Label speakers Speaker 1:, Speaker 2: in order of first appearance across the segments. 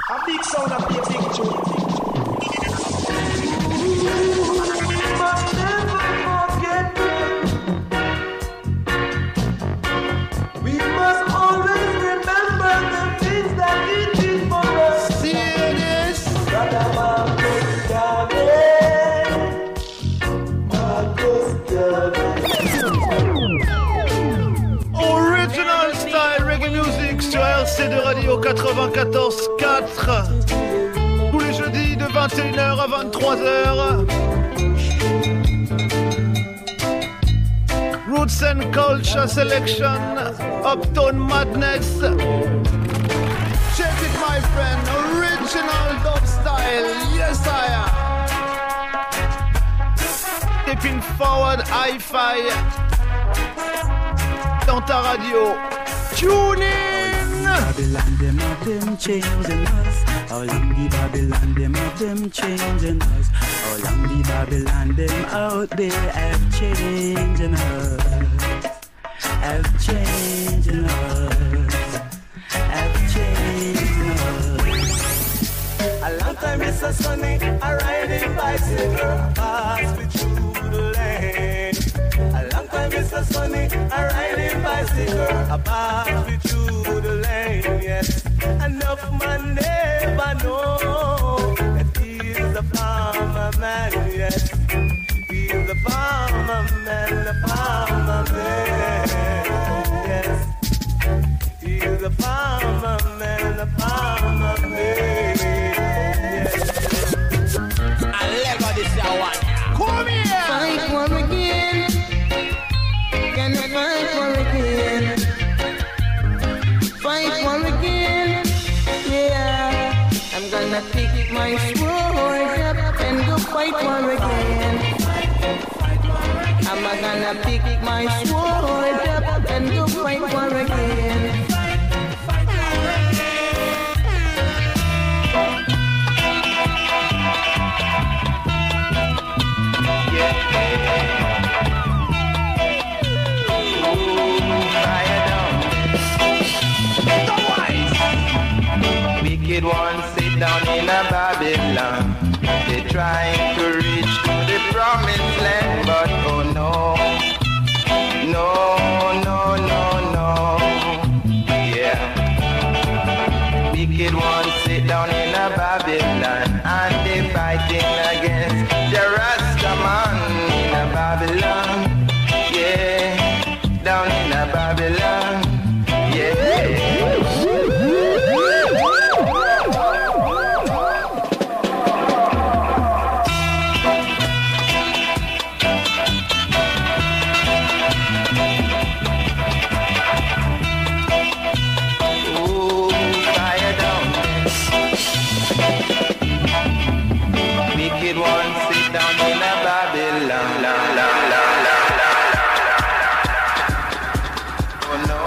Speaker 1: A big sound, a big tune. Must never forget them. We must always remember the things that He did for us.
Speaker 2: Serious.
Speaker 1: Brother Marcus Garvey.
Speaker 2: Original style reggae music sur RC2 Radio 94.4. Tous les jeudis de 21h à 23h. Roots and Culture Selection, Uptown Madness. Check it, my friend, original dub style, yes I am. Stepping forward, hi-fi. Dans ta radio, tune in.
Speaker 3: Babylon, them of them changing us. How long the Babylon, them of them changing us. How long the Babylon, them out there have changing us. Have changing us. Have changing us.
Speaker 1: A long time it's a sunny, a riding bicycle pass with through the lane. A long time it's a sunny, a riding bicycle a pass with through the lane. Yes, enough man never know that he is a farmer man. Yes, he is a farmer man, a farmer man. Yes, he is a farmer man, a farmer man. I love this one. Come here.
Speaker 4: Fight for again. Can you fight for again? Fight for again. Yeah. I'm gonna pick my sword up and go fight for again. I'm gonna pick my sword up and go fight for again.
Speaker 1: Wicked ones sit down in a Babylon. They trying to reach to the promised land, but oh no, no, no, no, no. Yeah. Wicked ones sit down in a Babylon and they fighting against the Rastaman in a Babylon. Yeah, down in a Babylon. Yeah. Wicked one sit down in a Babylon. La, la, la, la, la, la. Oh no,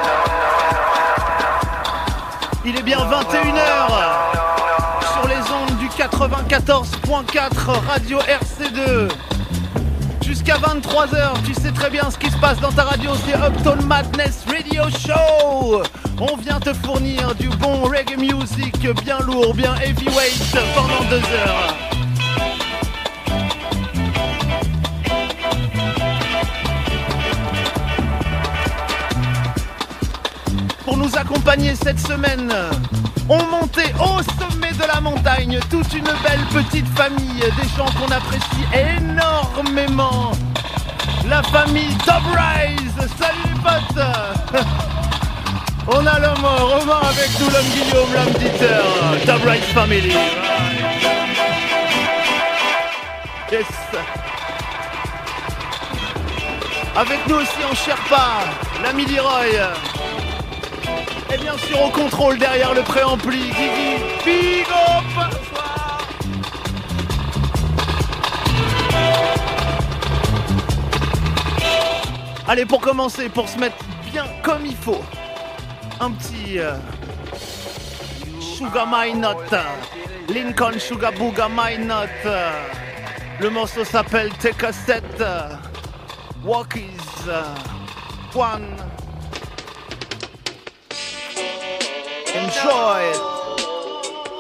Speaker 2: Il est bien 21h sur les ondes du 94.4 Radio RC2. Jusqu'à 23h, tu sais très bien ce qui se passe dans ta radio, c'est Uptown Madness Radio Show. On vient te fournir du bon reggae music bien lourd, bien heavyweight pendant 2 heures. Pour nous accompagner cette semaine, on montait au sommet de la montagne toute une belle petite famille, des gens qu'on apprécie énormément. La famille Dub Rise, salut les potes. On a l'homme Romain avec nous, l'homme Guillaume, l'homme Dieter, Dub Rise Family. Yes. Avec nous aussi en Sherpa, l'ami Leroy. Et bien sûr au contrôle derrière le préampli, Guigui, big up. Bonsoir. Allez, pour commencer, pour se mettre bien comme il faut, un petit Sugar My Not, Lincoln Sugar Booga My Not. Le morceau s'appelle Take a Set, Walkies, One. Enjoy it.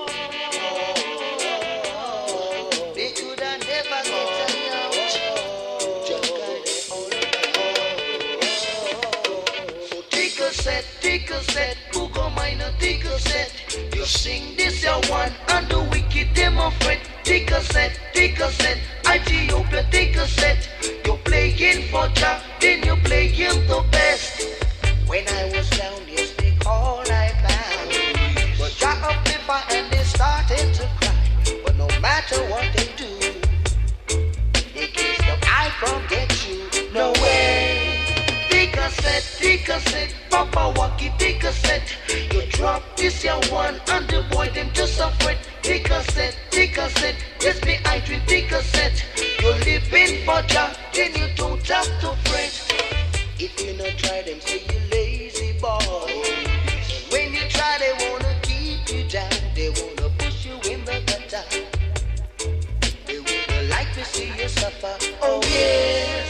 Speaker 5: set, who go minor, take a set. You sing this your one, and the wicked them a fret. Take a set, Ethiopia, take a set. You playing for Jah, then you play him the best. When I was down, yes, they all I found. But Jah uplift and they started to cry. But no matter what they do, they can't stop I forget you. No way. Take a set, Papa Waki, take a set. You drop this your one, and the boy them just a fret. Take a set, yes me I dream, take a set. You living for Jah, then you don't have to fret. If you not try them, say you lazy boy. When you try, they wanna keep you down. They wanna push you in the gutter. They wanna like to see you suffer. Oh yes.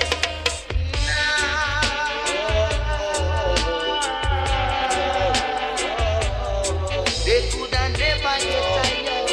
Speaker 5: They could have never get tired.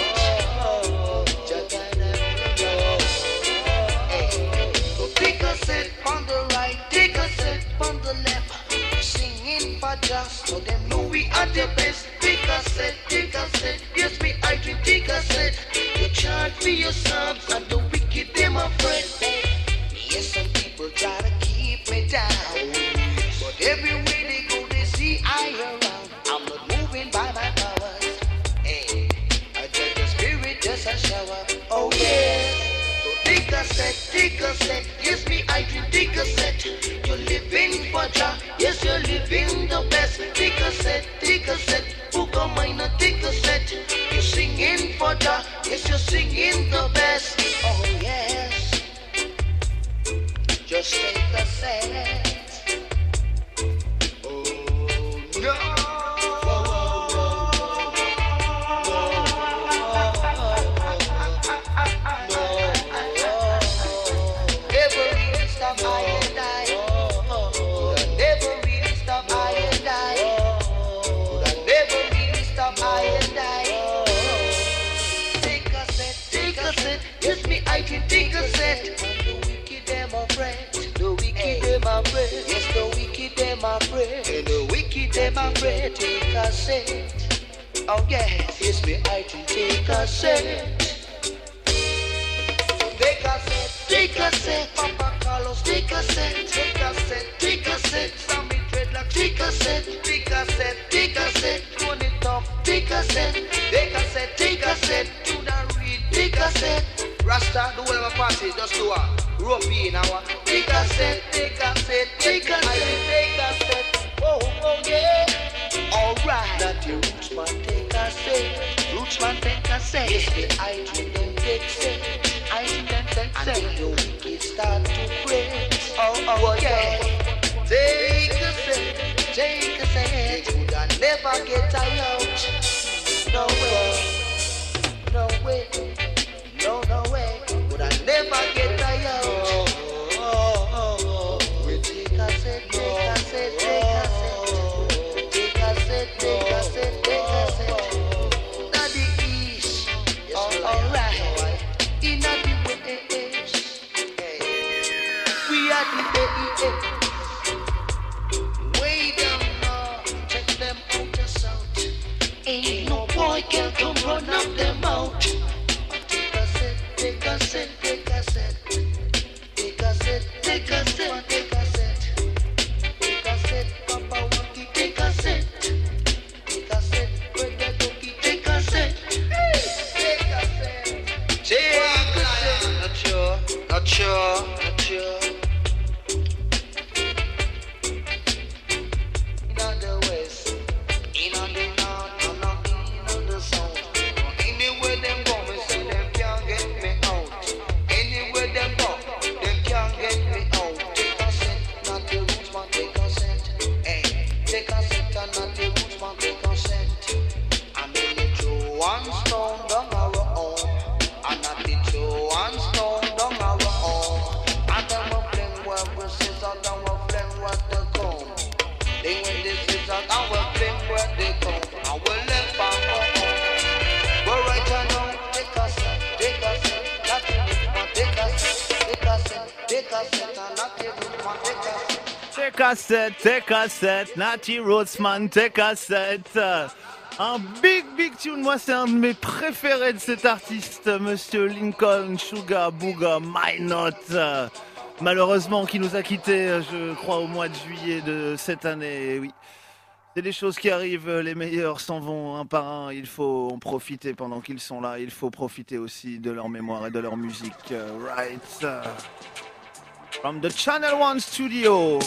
Speaker 5: So take a set on the right, take a set on the left. Singing for just so them know we are the best. Take a set, yes me I dream, take a set. You charge for your subs and the wicked them afraid. Yes, some people try to keep me down, but everywhere they go they see I around. I'm not moving by my powers. Hey, I just the spirit just a shower. Oh yeah. So take a set, yes me I dream, take a set. You're living for Jah, yes you're living the best. Take a set, book of minor, take a set. You're singing for Jah, yes you're singing the best. Oh yes. Just take a set. Oh no. Never really stop I and I. Never really stop I and I. Never really stop I and I. Take a set, yes me I can take a set. The wicked them afraid, yes the wicked them afraid, and the wicked them afraid. Take a set, oh yes, yes me I can take a set. Take a set, Papa Carlos, take a set, Sammy Dreadlock, take a set, Tony Tough, take a set, Tuna Reed, take a set, Rasta, do whatever party, just do a rope in our, take a set, oh yeah, alright, that you roots man, take a set, yes the I dream them take set, and then the wicked start to pray. Oh yeah. Take a set. They could have never get tired. No way. Could have never get tired. We take a set. Not the east. Alright. In the west. We are the way down north, check them out the south. Ain't no boy can come run up them out. Take a set, Papa Waki, take a set, Brother Doki, take a set, Not sure. In the west, in the north, in the south. Anywhere them go, me say them can't get me out. Anywhere them go, them can't get me out. Take a
Speaker 2: take a set, Natty Rootsman, take a set. Un big tune, moi c'est un de mes préférés de cet artiste, Monsieur Lincoln Sugar Booga Minot. Malheureusement qui nous a quittés, je crois au mois de juillet de cette année, oui. C'est des choses qui arrivent, les meilleurs s'en vont un par un, il faut en profiter pendant qu'ils sont là, il faut profiter aussi de leur mémoire et de leur musique. Right. From the Channel One studio.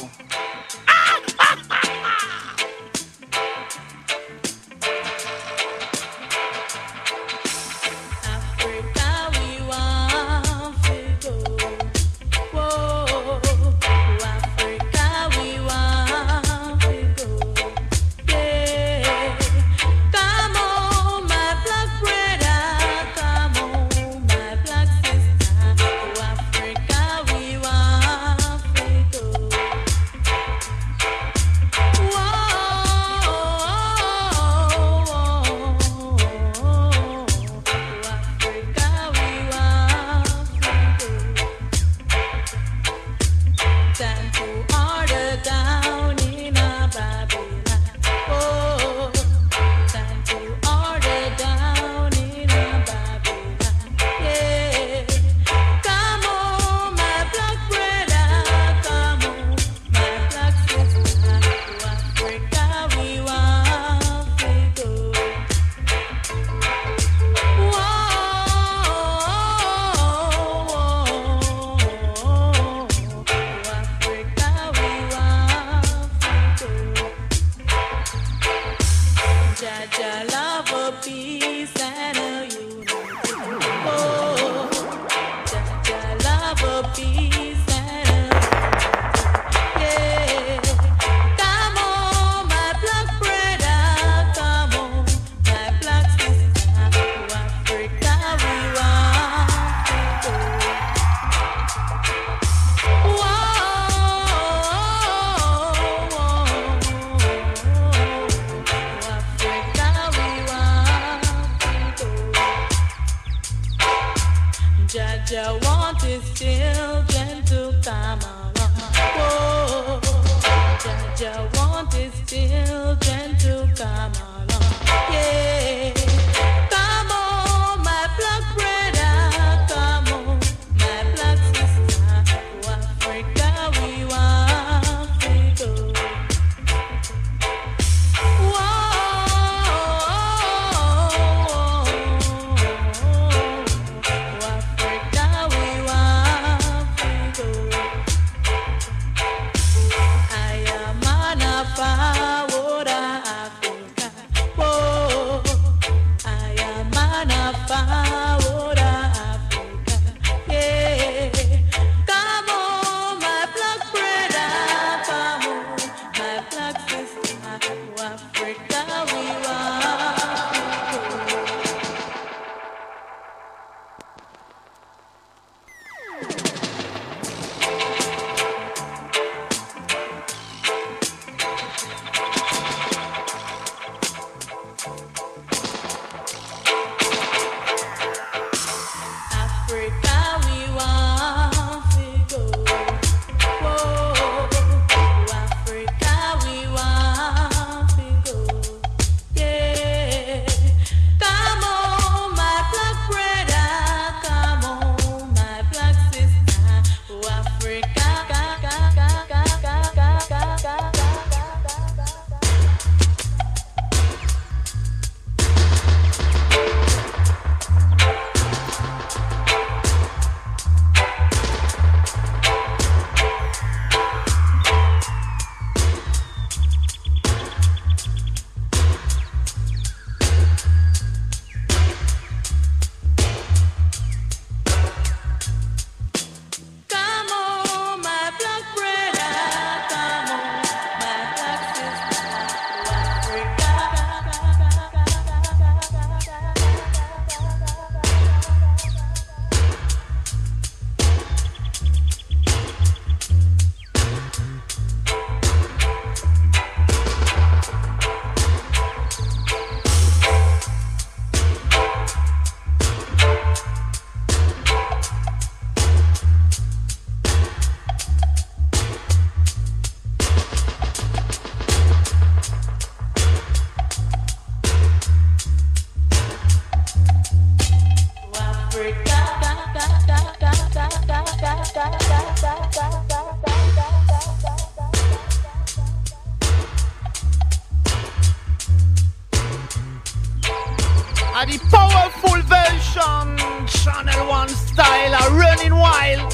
Speaker 2: à the powerful version, Channel One style, running wild.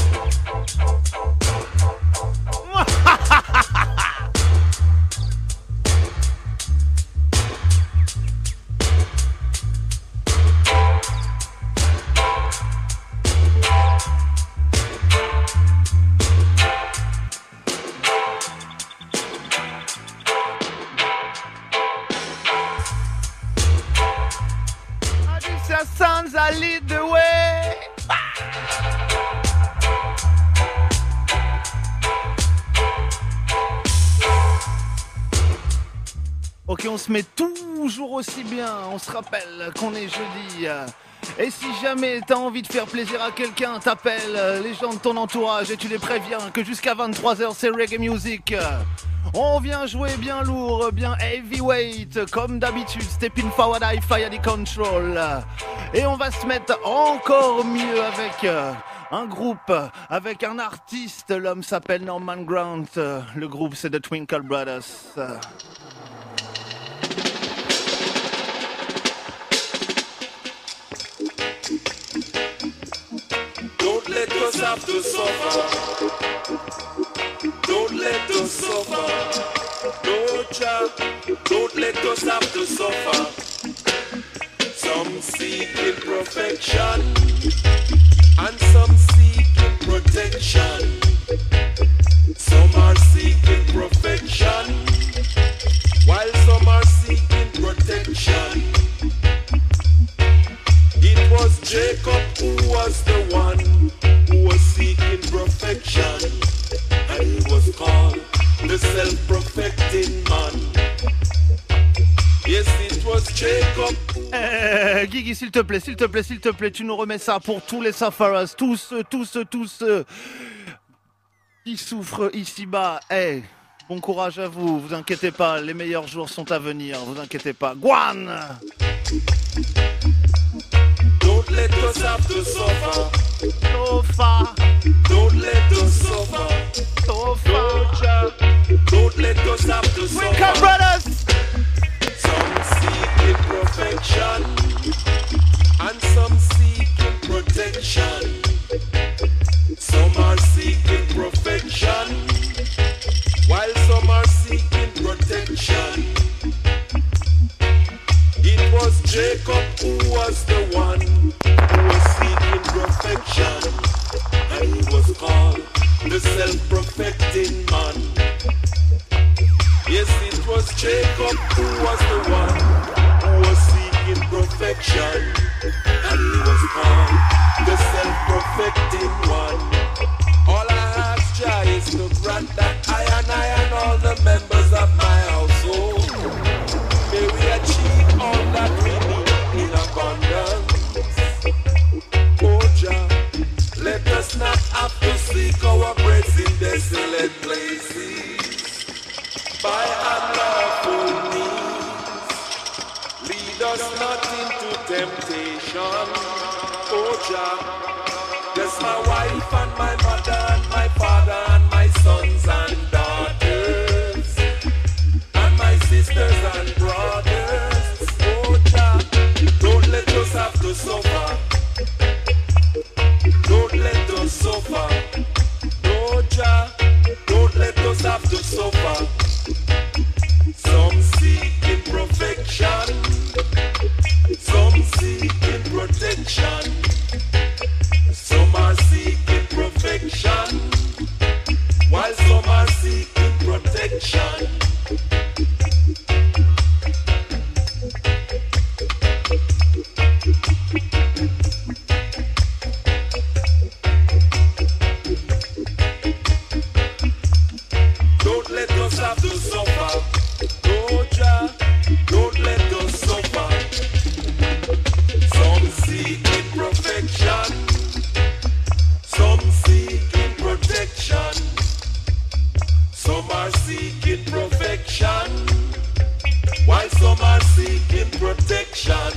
Speaker 2: Sounds I lead the way. Ok, on se met toujours aussi bien. On se rappelle qu'on est jeudi. Et si jamais t'as envie de faire plaisir à quelqu'un, t'appelles les gens de ton entourage et tu les préviens que jusqu'à 23h c'est reggae music. On vient jouer bien lourd, bien heavyweight, comme d'habitude, stepping forward, high fire the control. Et on va se mettre encore mieux avec un groupe, avec un artiste. L'homme s'appelle Norman Grant. Le groupe c'est The Twinkle Brothers.
Speaker 6: Don't let us have to suffer. Don't let us suffer. No child, don't let us have to suffer. Some seeking perfection and some seeking protection. Some are seeking perfection while some are seeking protection. It was Jacob who was the one who was seeking perfection, and he was called the self-perfecting man. Yes, it was Jacob.
Speaker 2: Guigui, s'il te plaît, tu nous remets ça pour tous les Safaras, tous ceux qui souffrent ici-bas. Bon courage à vous, vous inquiétez pas, les meilleurs jours sont à venir, vous inquiétez pas. Guan!
Speaker 6: Don't let us have to suffer.
Speaker 2: So far.
Speaker 6: Don't let us suffer.
Speaker 2: So far.
Speaker 6: Don't let us have to suffer.
Speaker 2: Twinkle Brothers.
Speaker 6: Some seeking perfection and some seeking protection. Some are seeking perfection while some are seeking protection. It was Jacob who was the one who was seeking perfection, and he was called the self-perfecting man. Yes, it was Jacob who was the one who was seeking perfection, and he was called the self-perfecting one. All I ask Jah is to grant that I and all the members of my household, may we achieve all that we need in abundance. Oh Jah, let us not have to seek our bread in desolate places by unlawful means. Lead us not into temptation. Oh Jah, bless my wife and my mother and my father and my sons and daughters and my sisters and brothers. Oh Jah, don't let us have to suffer. Don't let us suffer. Oh Jah, don't let us have to suffer. Some seeking perfection, some seeking protection. Some are seeking perfection while some are seeking protection. Don't let us have to suffer. Oh Jah, don't let us suffer. Some seeking perfection, some seeking protection. Some are seeking perfection while some are seeking protection.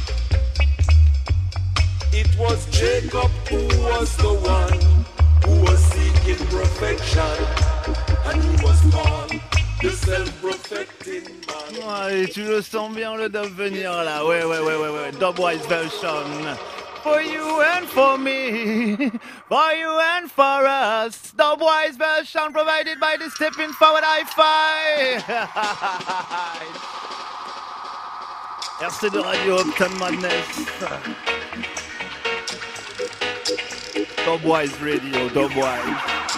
Speaker 6: It was Jacob who was the one who was seeking perfection, and he was called the self-perfecting man.
Speaker 2: Et tu le sens bien le dub venir là. Ouais. Dubwise version. For you and for me, for you and for us. Dubwise version provided by the Stepping Forward Hi-Fi. RC de Radio Uptown Madness. Dubwise Radio, Dubwise.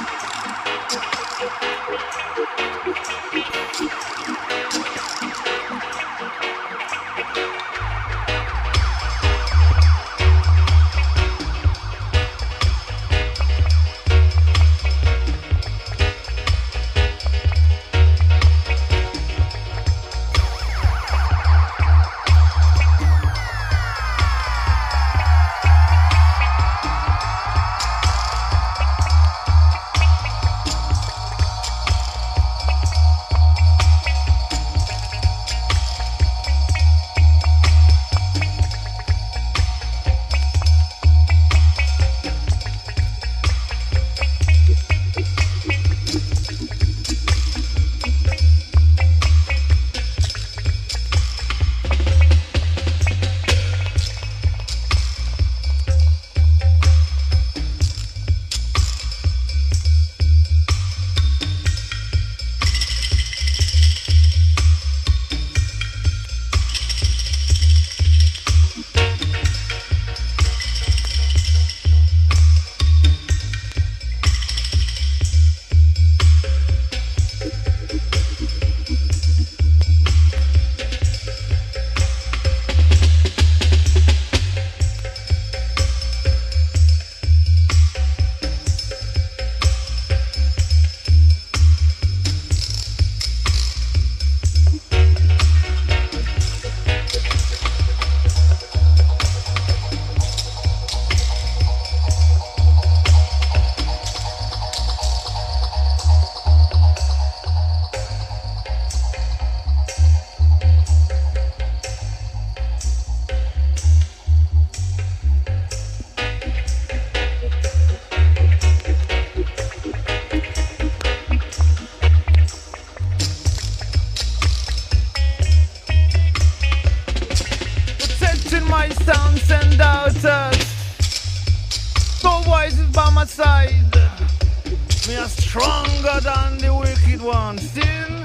Speaker 2: Stronger than the wicked one. Still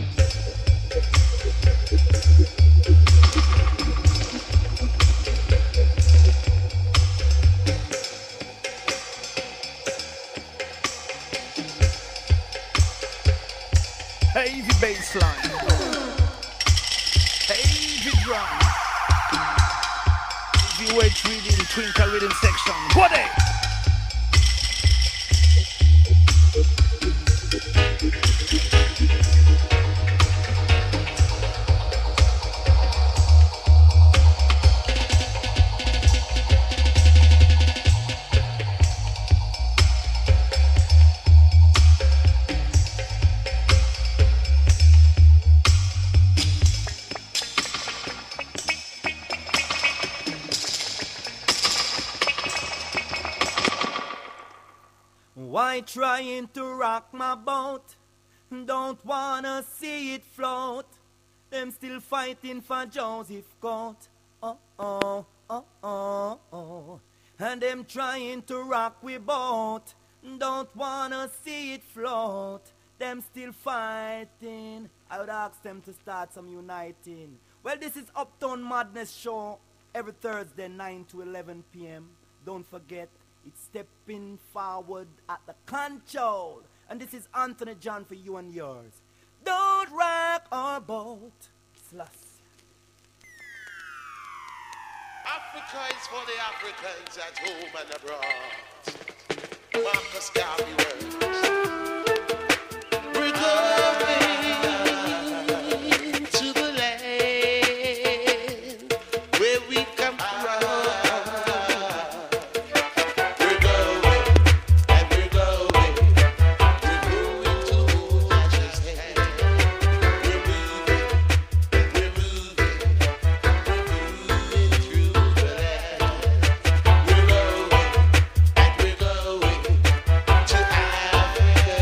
Speaker 2: heavy bass line, heavy drum, heavy weight reading, twinkle rhythm section. What day?
Speaker 7: Why trying to rock my boat? Don't wanna see it float. Them still fighting for Joseph Court. And them trying to rock we boat. Don't wanna see it float. Them still fighting. I would ask them to start some uniting. Well, this is Uptown Madness Show every Thursday 9 to 11 p.m. Don't forget, it's Stepping Forward at the control. And this is Anthony John for you and yours. Don't rock our boat. Slash.
Speaker 6: Africa is for the Africans at home and abroad. Marcus Garvey words. We're going to the land where we come from. We're going and we're going. We're going to Majesty's hand. We're moving through the land. We're going and we're going to Africa.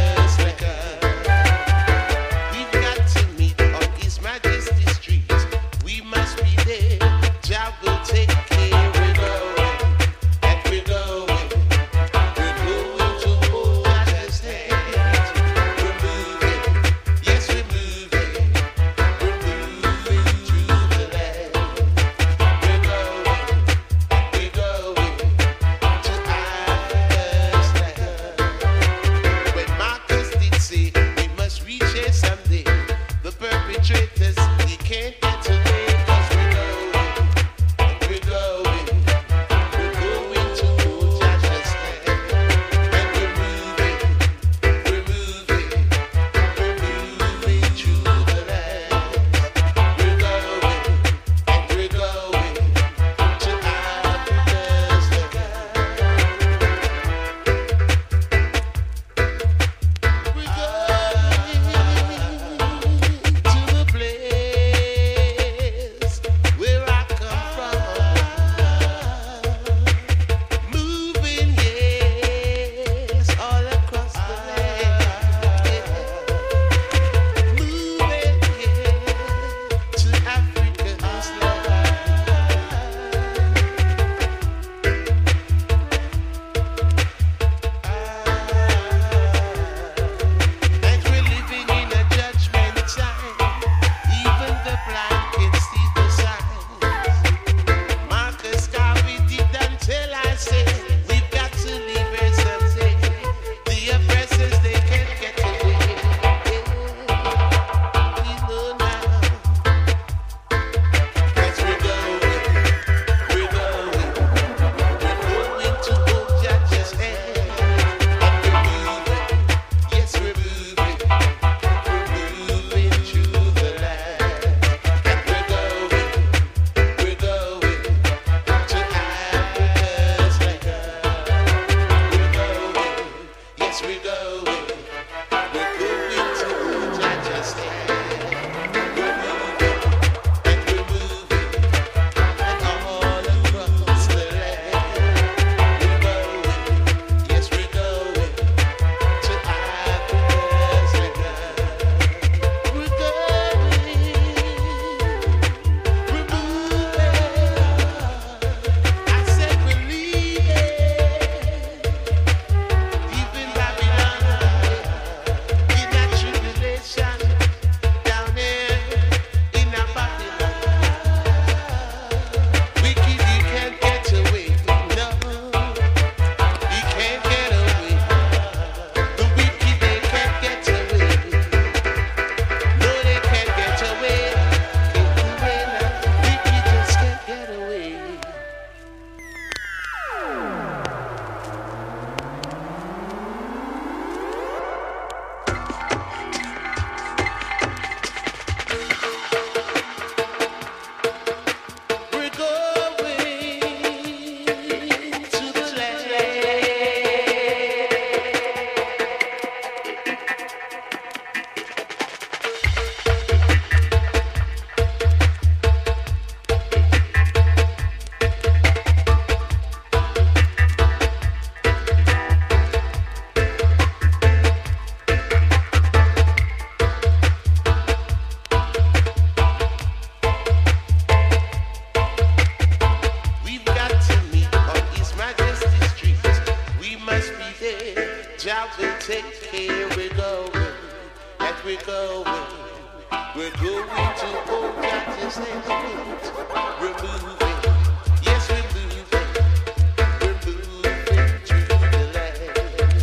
Speaker 6: the way. We're going to go back his hand. We're moving, yes we're moving. We're moving to the land.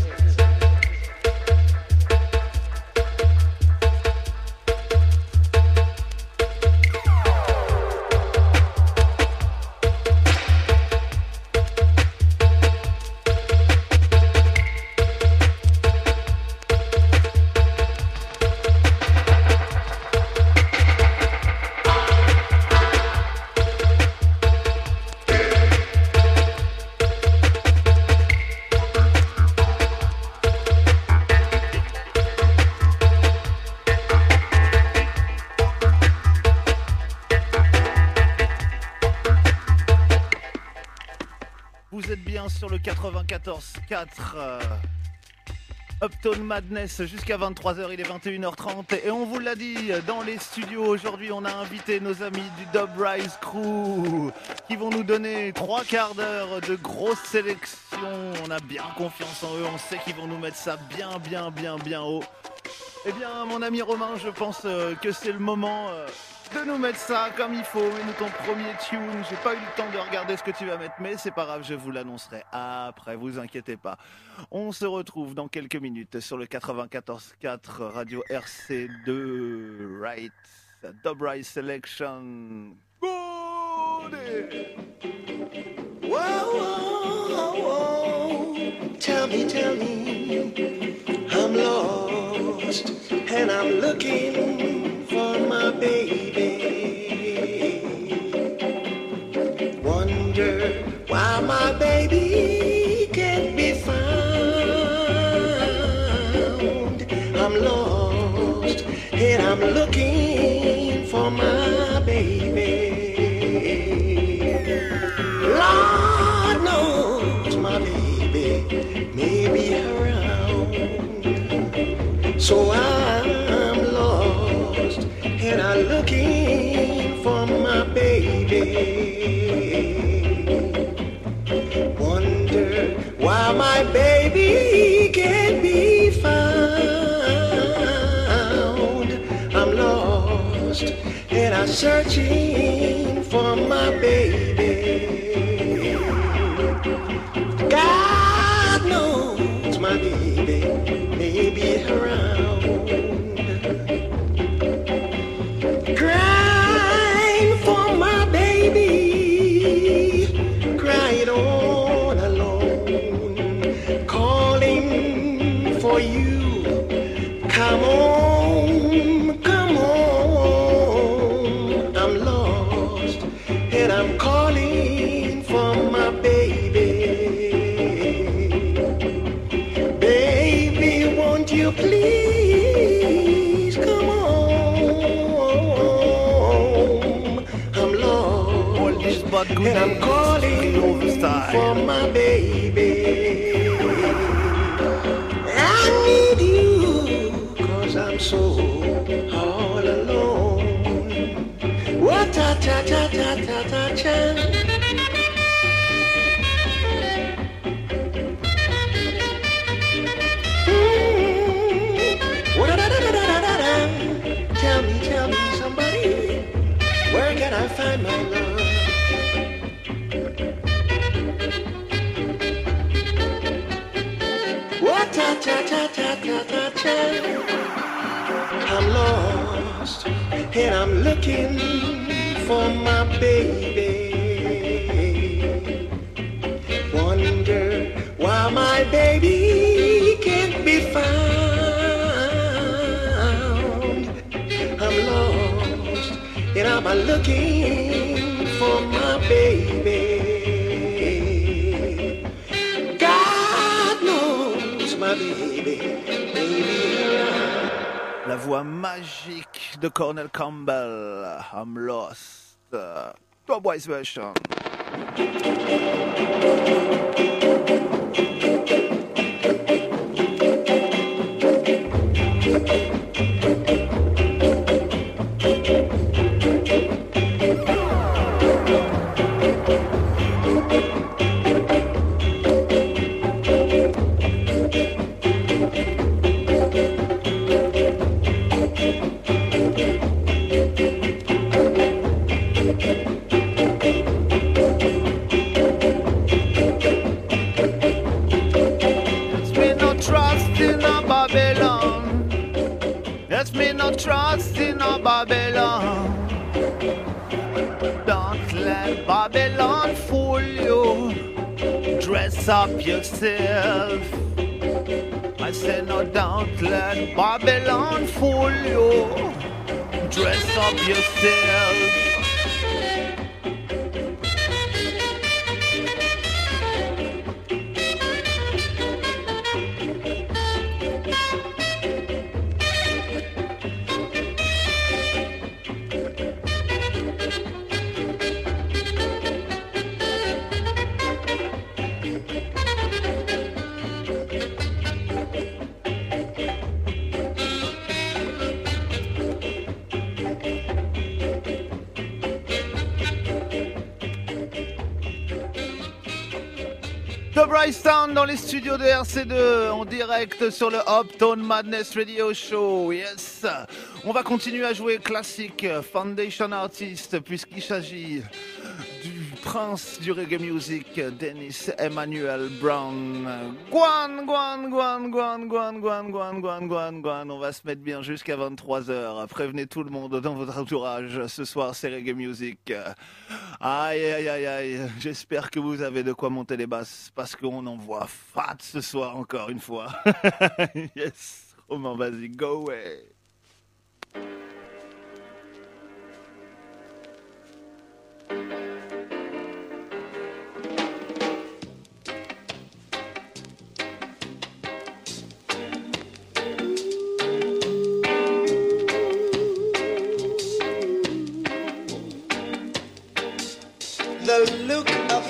Speaker 2: Vous êtes bien sur le 94.4 Uptown Madness jusqu'à 23h, il est 21h30 et on vous l'a dit, dans les studios aujourd'hui on a invité nos amis du Dub Rise Crew qui vont nous donner 3 quarts d'heure de grosse sélection. On a bien confiance en eux, on sait qu'ils vont nous mettre ça bien haut. Eh bien mon ami Romain, je pense que c'est le moment de nous mettre ça comme il faut. Mets-nous ton premier tune. J'ai pas eu le temps de regarder ce que tu vas mettre, mais c'est pas grave, je vous l'annoncerai après, vous inquiétez pas. On se retrouve dans quelques minutes sur le 94.4 Radio RC2 Right Dub Rise Selection. Good.
Speaker 6: Whoa, whoa, whoa. Tell me, I'm lost and I'm looking for my baby. Wonder why my baby can't be found. I'm lost and I'm looking for my baby. Lord knows my baby may be around. So I'm lost and I'm looking for my baby. Wonder why my baby can't be found. I'm lost and I'm searching for my baby. God knows my baby may be around. Crying for my baby, crying all alone, calling for you. Come on, come on. I'm lost and I'm calling for my baby. Baby, won't you please come home? I'm lost and I'm calling for my baby. I need you 'cause I'm so all alone. What ta ta ta ta ta ta ta. Tell me, somebody, where can I find my love? What ta ta ta ta ta ta ta. I'm lost and I'm looking for my baby. Wonder why my baby can't be found. I'm lost and I'm looking for my baby. God knows my baby,
Speaker 2: La voix magique de Cornel Campbell, I'm Lost, Dub Rise version. Trust in a Babylon. Let me not trust in a Babylon. Don't let Babylon fool you. Dress up yourself. I say no, don't let Babylon fool you. Dress up yourself. Bryce Town dans les studios de RC2 en direct sur le Uptown Madness Radio Show. Yes, on va continuer à jouer classique Foundation Artist puisqu'il s'agit du prince du reggae music, Dennis Emmanuel Brown. Guan. On va se mettre bien jusqu'à 23h. Prévenez tout le monde dans votre entourage. Ce soir, c'est reggae music. Aïe. J'espère que vous avez de quoi monter les basses parce qu'on en voit fat ce soir encore une fois. Yes, Romain, vas-y, go away.
Speaker 8: The look of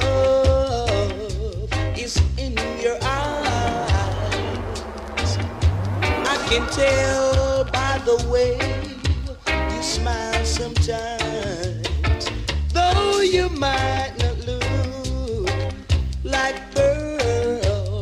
Speaker 8: love is in your eyes. I can tell by the way you smile sometimes. Though you might not look like pearl,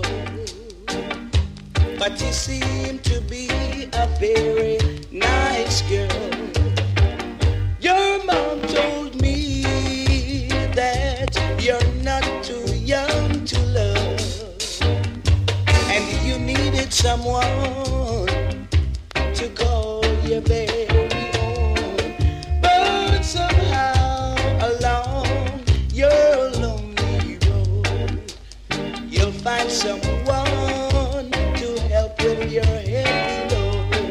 Speaker 8: but you seem to be a very nice girl. Your mom told me that you're not too young to love, and you needed someone to call your very own. But somehow along your lonely road, you'll find someone to help with your heavy load.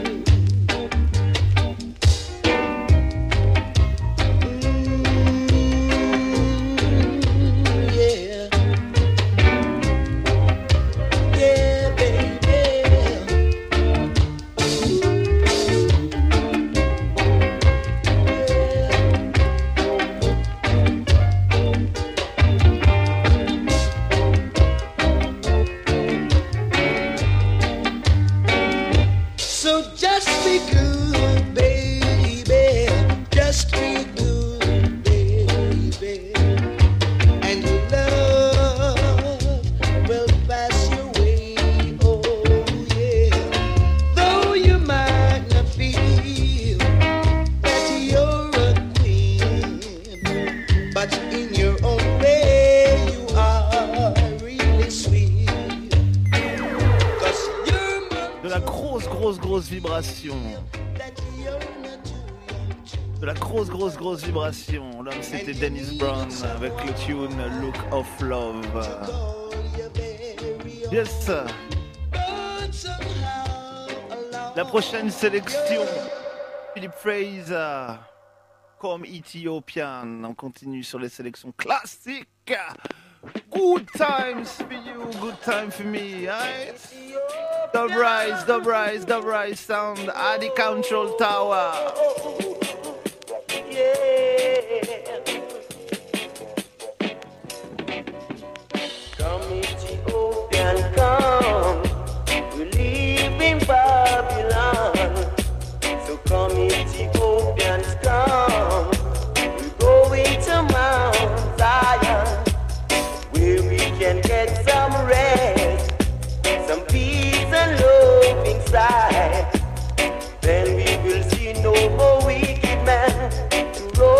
Speaker 2: De la grosse vibration. L'homme c'était Dennis Brown avec le tune Look of Love. Yes. La prochaine sélection, Philip Fraser comme Ethiopian. On continue sur les sélections classiques. Good times for you, good time for me, right? Dub rise sound at the control tower.
Speaker 4: Come Ethiopian, come, we live in Babylon. So come Ethiopians, come, we go into Mount Zion, where we can get some rest, some peace and love inside. Then we will see no more wicked men to roll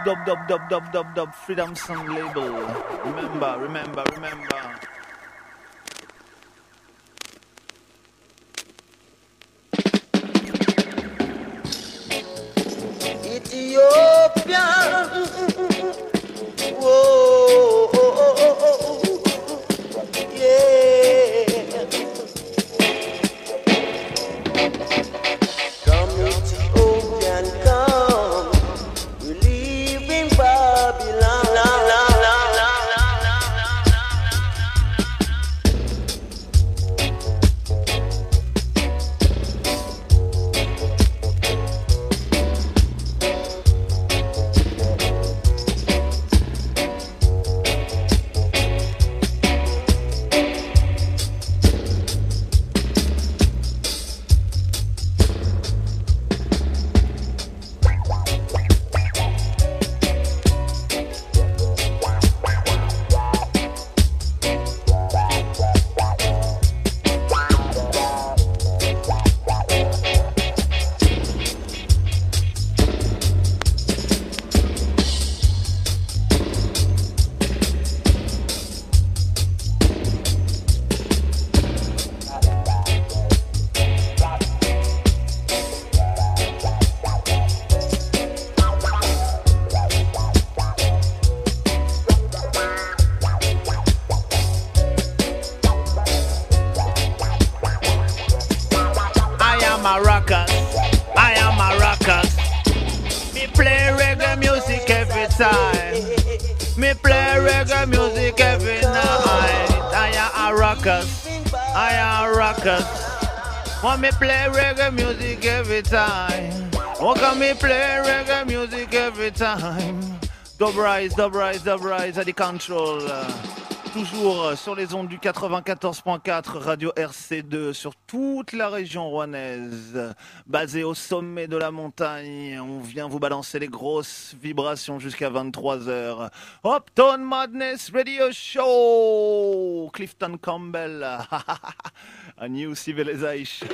Speaker 2: dub, Freedom Sound label. Remember.
Speaker 8: Ethiopia, whoa, yeah. Come Ethiopian, come, we live in Babylon.
Speaker 2: I am a rocker. Me play reggae music every time. Me play reggae music every night. I am a rocker. Want me play reggae music every time. How can me play reggae music every time? Dub rise at the control. Toujours sur les ondes du 94.4 Radio RC2 sur toute la région rouennaise, basée au sommet de la montagne. On vient vous balancer les grosses vibrations jusqu'à 23h. Uptown Madness Radio Show, Clifton Campbell, A New Civilization.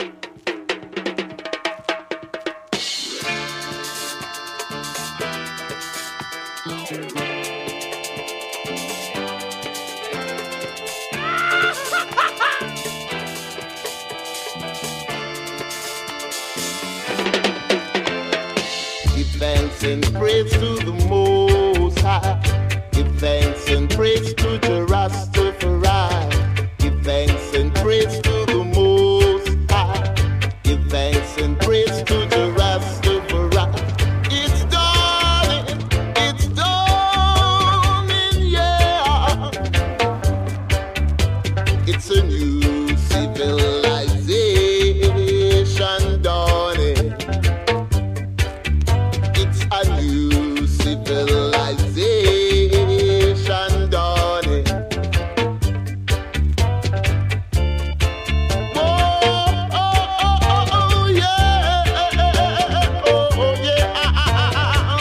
Speaker 9: Thanks and praise to the Most High. Give thanks and praise to the Rastafari. Give thanks and praise to the Most High. Give thanks and praise to the Rastafari. It's dawning, yeah. It's a new civilization dawning. A new civilization dawning. Oh, yeah. Oh, yeah.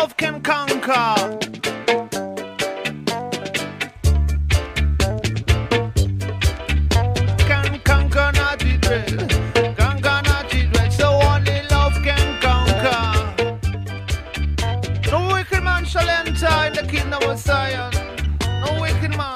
Speaker 2: love can conquer. Can conquer naughty dread. Conquer naughty dread. So only love can conquer. No wicked man shall enter in the kingdom of Zion. No wicked man.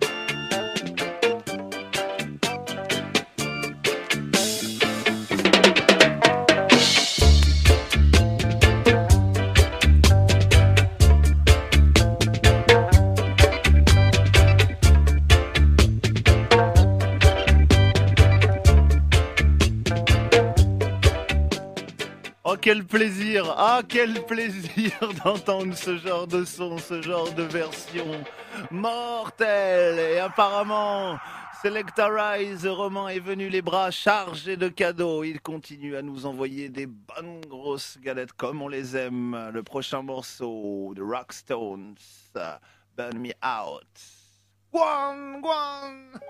Speaker 2: Quel plaisir d'entendre ce genre de son, ce genre de version mortelle. Et apparemment, Selecta Rise Roman est venu les bras chargés de cadeaux. Il continue à nous envoyer des bonnes grosses galettes comme on les aime. Le prochain morceau de Rockstones, Burn Me Out. Guan, guan.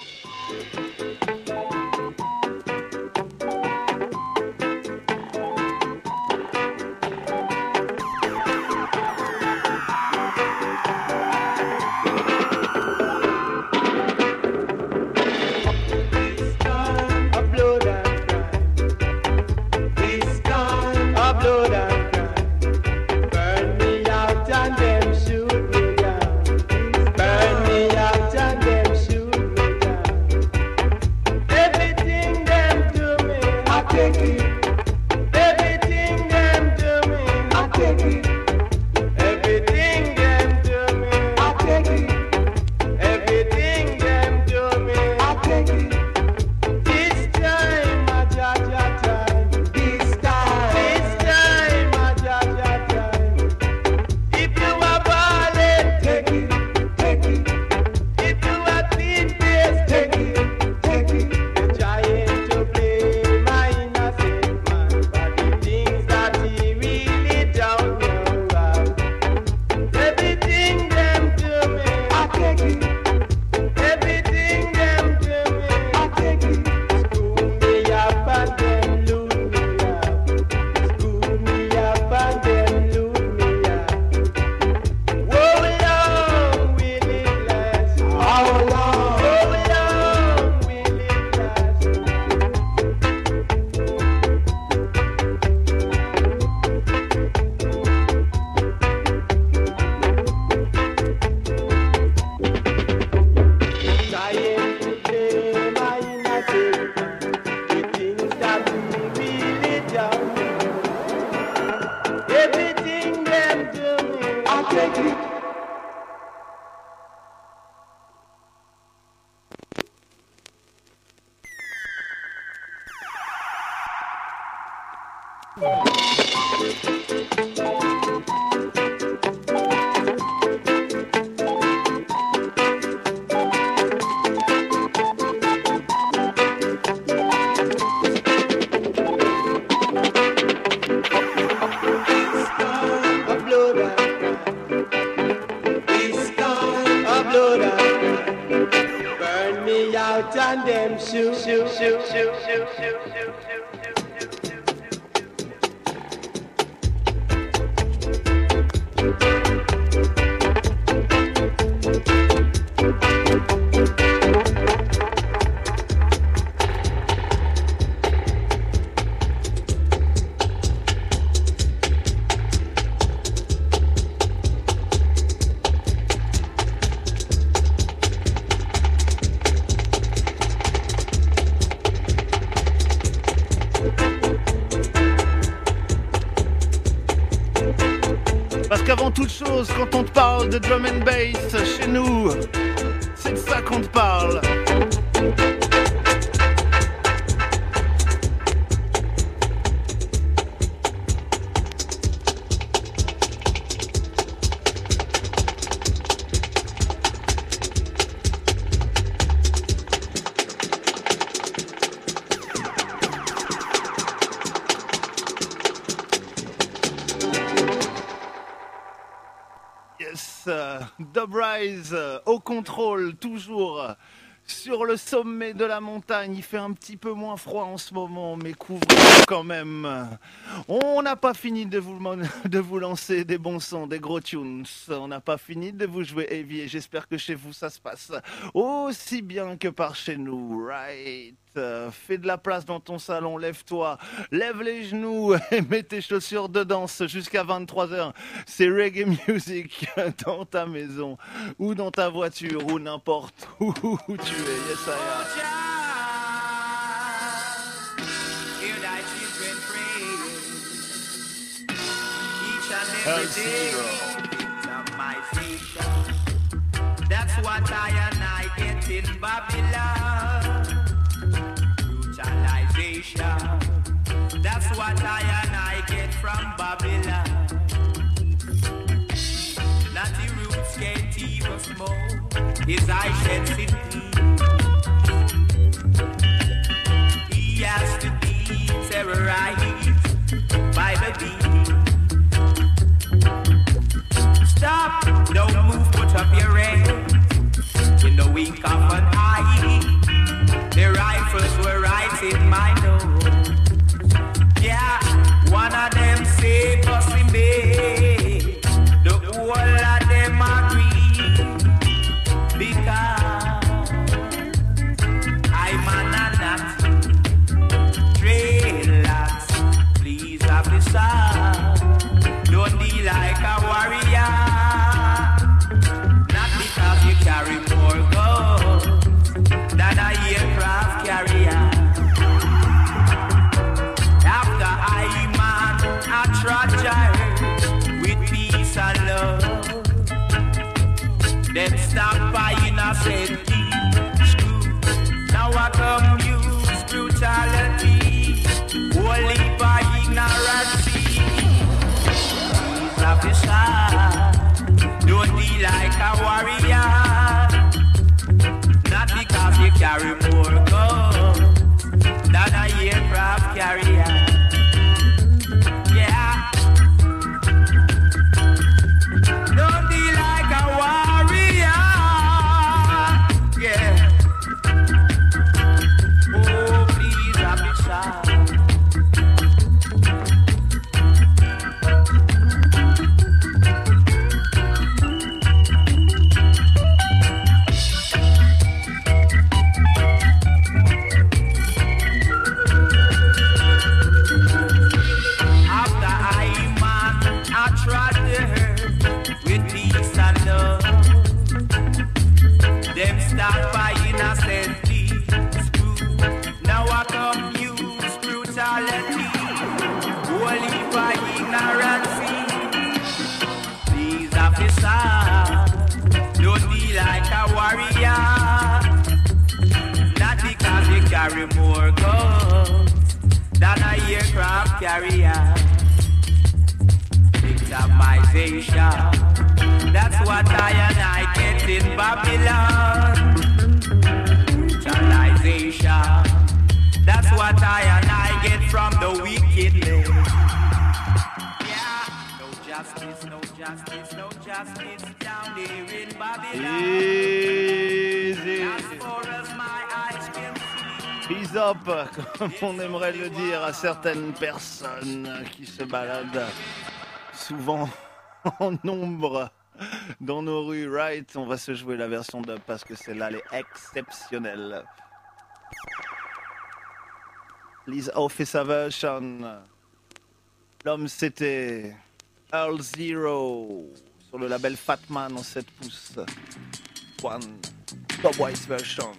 Speaker 2: Quand on te parle de drum and bass chez nous, c'est de ça qu'on te parle. Dubrise au contrôle, toujours sur le sommet de la montagne. Il fait un petit peu moins froid en ce moment, mais couvrez-vous quand même. On n'a pas fini de vous lancer des bons sons, des gros tunes. On n'a pas fini de vous jouer heavy et j'espère que chez vous ça se passe aussi bien que par chez nous. Right? Fais de la place dans ton salon, lève-toi, lève les genoux et mets tes chaussures de danse jusqu'à 23h. C'est reggae music dans ta maison ou dans ta voiture ou n'importe où tu es. Yes, I
Speaker 10: am. That's what I and I get in Babylon. That's what I and I get from Babylon. Natty roots can't even smoke. His eye sheds in peace. He has to be terrorized by the beast. Stop, don't move, put up your hands. In the wink of an eye, the rifles were right in my nose. Yeah, one of them say pussy me. The whole of them agree. Because I'm an anak. Dreadlocks, please officer. Don't be like a warrior. Not because you carry more gold than a aircraft carrier. After I man a tragedy with peace and love, them stop by innocent school. Now I come use brutality, only by ignorance. These officers don't be like a warrior. Not because you carry more guns than a aircraft carrier. Yeah. Don't be like a warrior. Yeah. Oh, please, officer. Don't be like a warrior. Not because you carry more guns than a aircraft carrier. Victimization, that's what I and I get in Babylon. Brutalization, that's what I and I get from the wickedness. No justice down here in Babylon.
Speaker 2: Easy.
Speaker 10: As far as my eyes can see.
Speaker 2: Ease up, comme on aimerait le dire à certaines personnes qui se baladent souvent en nombre dans nos rues. Right, on va se jouer la version dub parce que celle-là, elle est exceptionnelle. Please officer version. L'homme c'était Earl Zero sur le label Fatman en 7 pouces. One Dubwise version.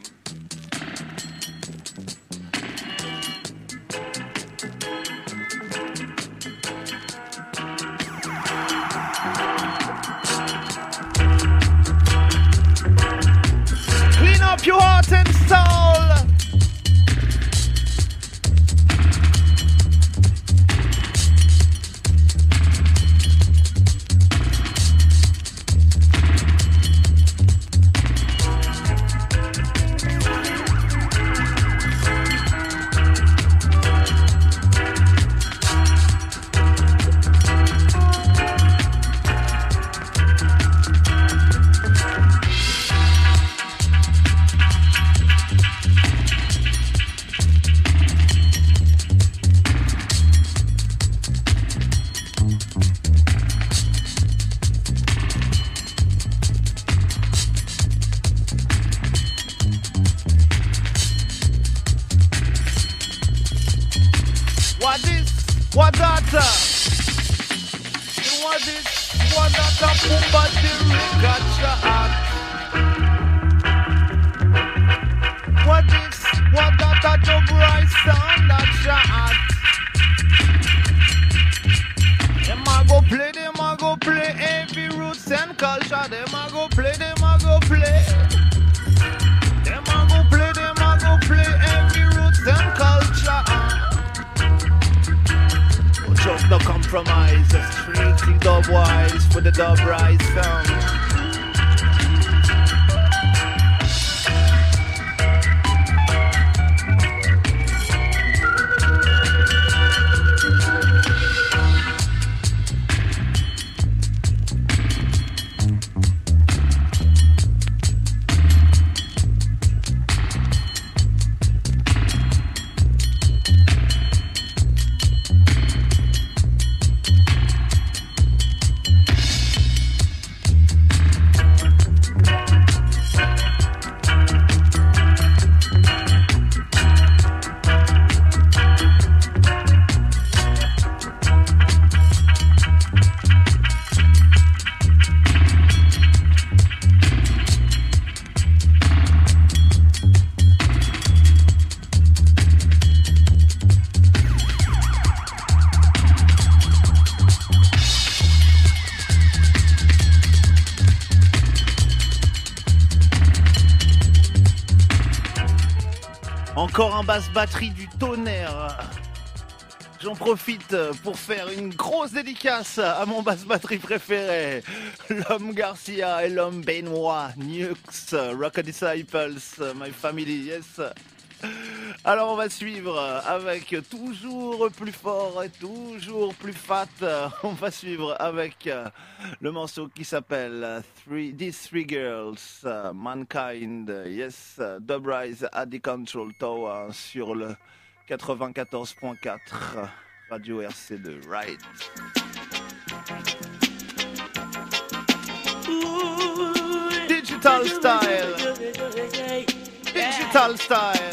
Speaker 2: Clean up your heart and soul. What that? You want this? What that? But the Ricochet. What this? What that? Dub rice sound that shot. Them a go play every roots and culture. Them a go play. Them a go play every roots and culture. No joke, no compromise. Strictly dub wise for the dub rise sound. Encore un basse batterie du tonnerre. J'en profite pour faire une grosse dédicace à mon basse batterie préféré, l'homme Garcia et l'homme Benoît, Nux, Rock Disciples, My Family, yes. Alors on va suivre avec toujours plus fort et toujours plus fat. On va suivre avec le morceau qui s'appelle These Three Girls, Mankind, yes, Dub Rise at the Control Tower sur le 94.4 Radio RC2, right? Digital style. Digital style.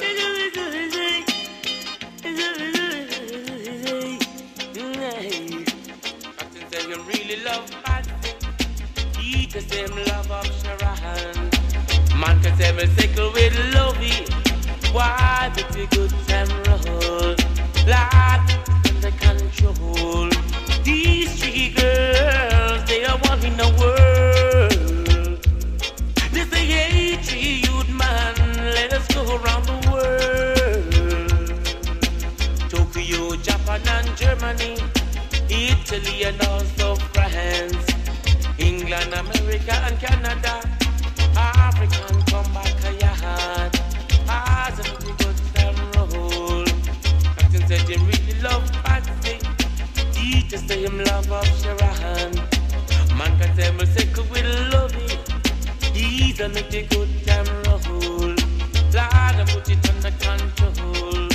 Speaker 11: Captain said you really love Patsy. He the same love of Sharon. Man can say me sickle with lovey. Why pretty good time roll? Life under control. These three girls, they are one in the world. This a three youth man, let us go around the world. Tokyo, Japan and Germany, Italy and also France, England, America and Canada, African come back a yard. As a pretty good time roll. Captain said him really love Patsy. He just say him love of Sharon. Man can say me sick with lovey. He's a pretty good time roll. Lord, I put it under control.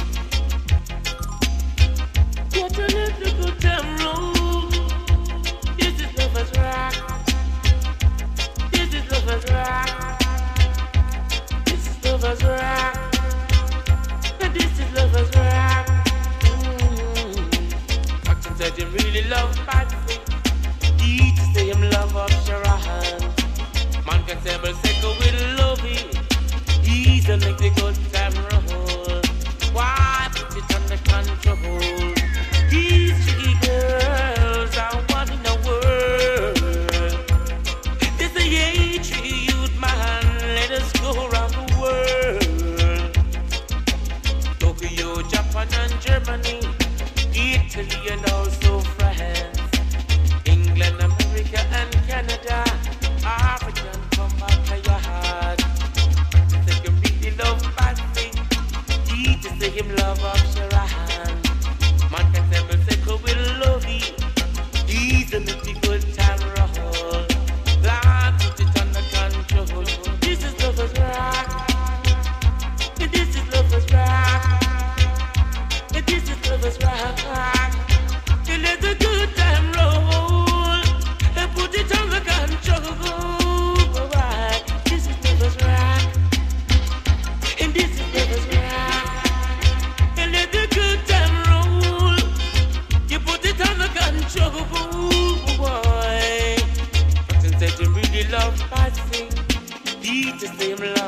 Speaker 11: Get a little good time roll. This is lovers rock. This is lovers rock. This is lovers rock. This is lovers rock. Captain said him really love Patsy. He to say him love of Sharon. Man can say me sick with lovey. He's a make the good time roll. Why put it under control? These three girls are one in the world. This a three youth man. Let us go around the world. Tokyo, Japan and Germany, Italy and also France, England, America and Canada, African come back a yard. Take him really love Patsy. He just say him love of Sharon. Man can say me sick with lovey. He's a little good time roll. Lord, put it under control. This is lovers rock. This is lovers rock. This is lovers rock.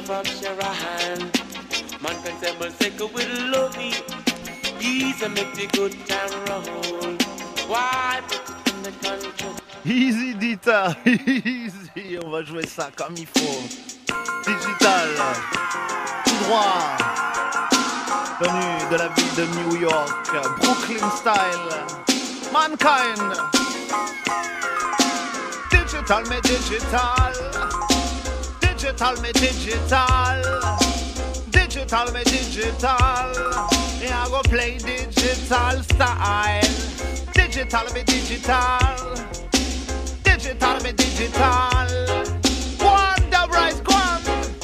Speaker 11: love of Sharon. Man can say, but sickle with love. Easy make the good time roll. Why put it in the control?
Speaker 2: Easy Dita, easy, on va jouer ça comme il faut. Digital, tout droit, venu de la ville de New York, Brooklyn style, Mankind. Digital mais digital, digital mais digital, digital mais digital. Et I go play digital style, digital mais digital. Digital mais digital. One the rise, go on.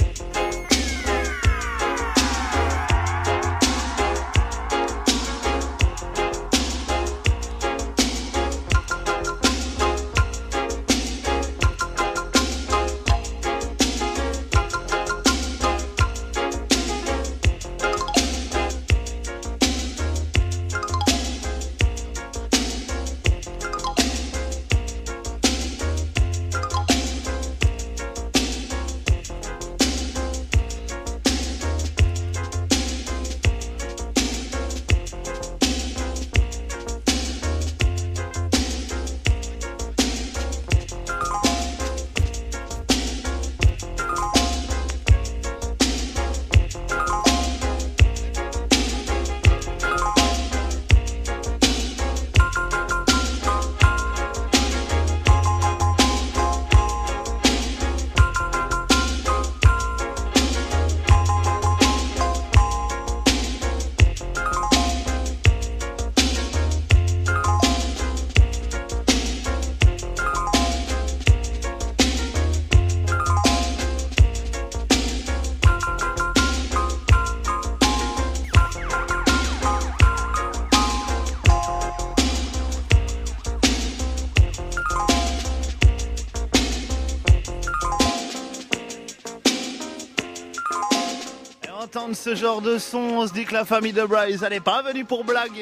Speaker 2: Entendre ce genre de son, on se dit que la famille de Bryce, elle n'est pas venue pour blaguer,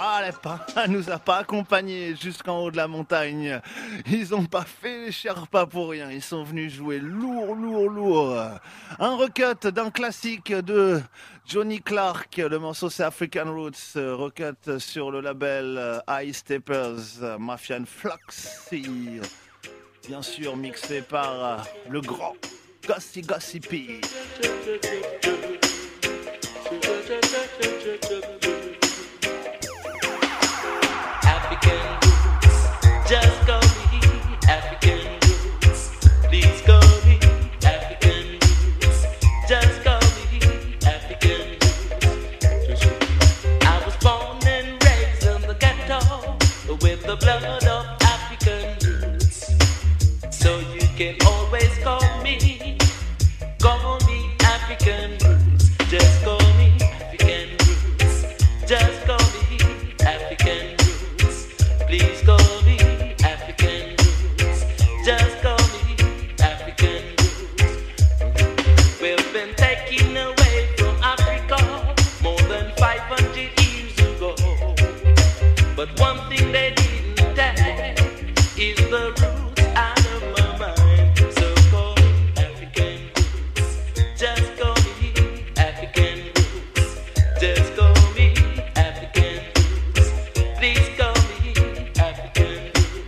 Speaker 2: elle nous a pas accompagnés jusqu'en haut de la montagne. Ils n'ont pas fait les Sherpas pour rien, ils sont venus jouer lourd. Un recut d'un classique de Johnny Clark, le morceau c'est African Roots, recut sur le label High Steppers, Mafia and Fluxy, bien sûr mixé par le grand Gossy P.
Speaker 11: African roots, just call me African roots. Please call me African roots. Just call me African roots. I was born and raised in the ghetto with the blood of African roots. So you can always call me African roots. Just call me African roots. Just call me African roots. Please call me African roots. Just call me African roots. We've been taken away from Africa more than 500 years ago. But one thing they didn't take is the roots out of my mind. So call me African roots. Just call me African roots. Just call me African roots. Please call me African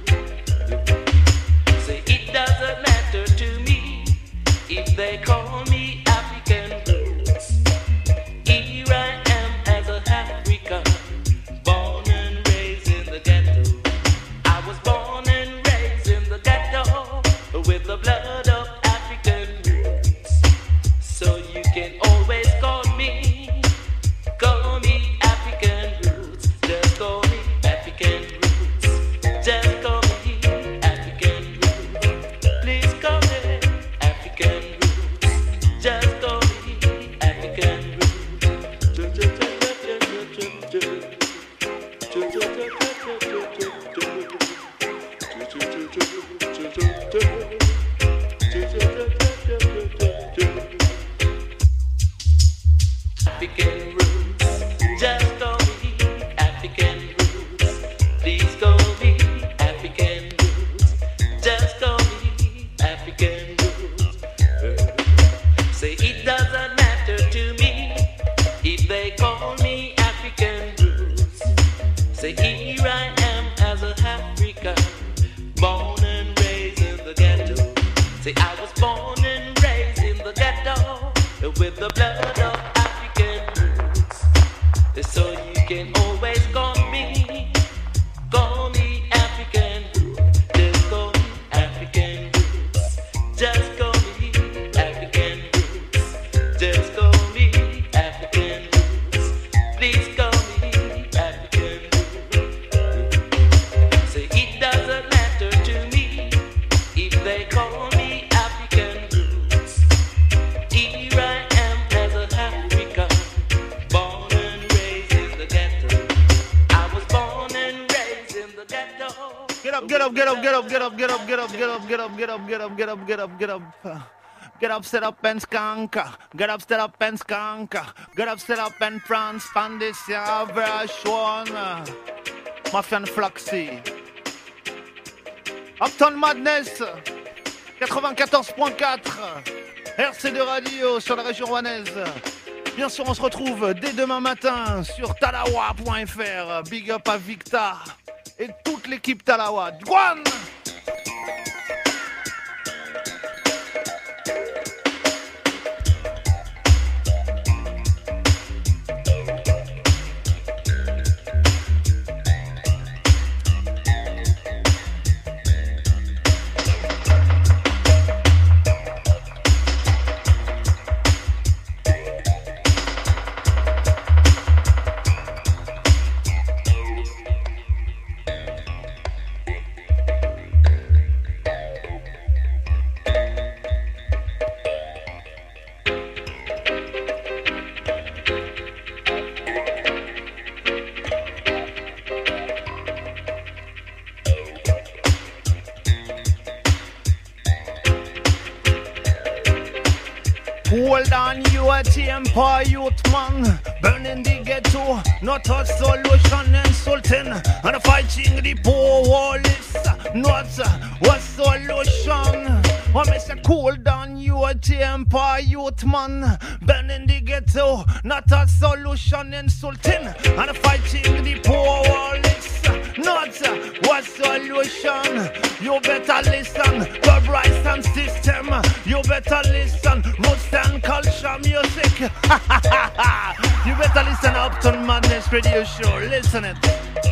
Speaker 11: roots. Say it doesn't matter to me if they call me African roots. Here I am as a African, born and raised in the ghetto. I was born and raised in the ghetto with the blood of African roots. So you can always call me African roots. Just call me African roots. Just call me African roots. Please call me African roots. Just call me African roots. African roots, just call me African roots. Please call me African roots. Just call me African roots. Say it here I am as a African, born and raised in the ghetto. Say I was born and raised in the ghetto with the blood of African roots. So you can always call me African roots. Just call me African roots. Just call me African roots. Just call me African roots. Please call me African roots. Say it doesn't matter to me if they call me African roots. Here I am as a African, born and raised in the ghetto. I was born and raised in the ghetto.
Speaker 2: Get up, get up, get up, get up, get up, get up, get up, get up, get up, get up, get up, get up, get up, get up. Get up, sit up and skanka. Get up, sit up and skanka. Get up, sit up and prance. Span this average one. Mafian Flaxi. Uptown Madness. 94.4. RC2 Radio sur la région rouennaise. Bien sûr, on se retrouve dès demain matin sur talawa.fr. Big up à Victor et toute l'équipe Talawa. Guan! Hold on, you a temper youth man. Burning the ghetto, not a solution. Insulting and fighting the poor wall is not a solution. I miss a cool down, you a temper youth man. Burning the ghetto, not a solution. Insulting and fighting the poor wall is not a solution. You better listen, the Bryson system. You better listen, roots and culture music. You better listen up to Madness Radio Show. Listen it.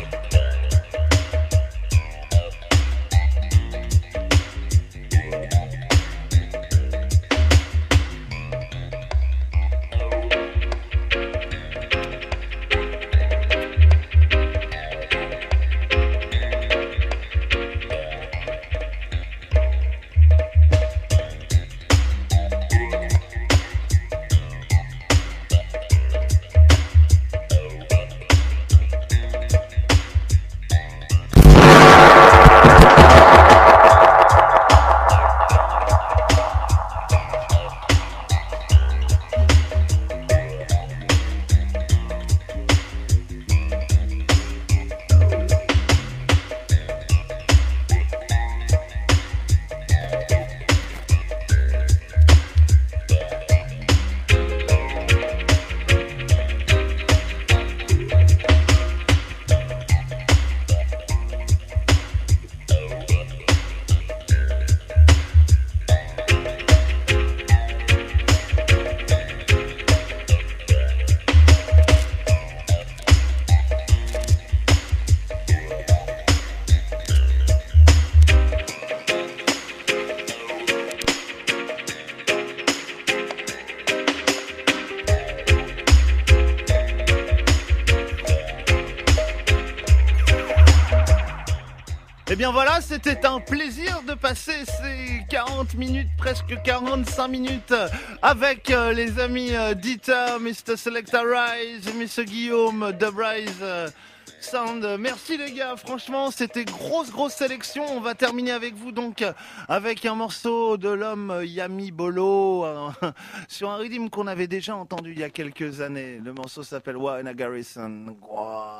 Speaker 2: Et bien voilà, c'était un plaisir de passer ces 40 minutes, presque 45 minutes avec les amis Dita, Mr. Selecta Rise, Mr. Guillaume, Dub Rise Sound. Merci les gars, franchement c'était grosse sélection. On va terminer avec vous donc avec un morceau de l'homme Yami Bolo sur un rythme qu'on avait déjà entendu il y a quelques années. Le morceau s'appelle Wahina Garrison. Wow.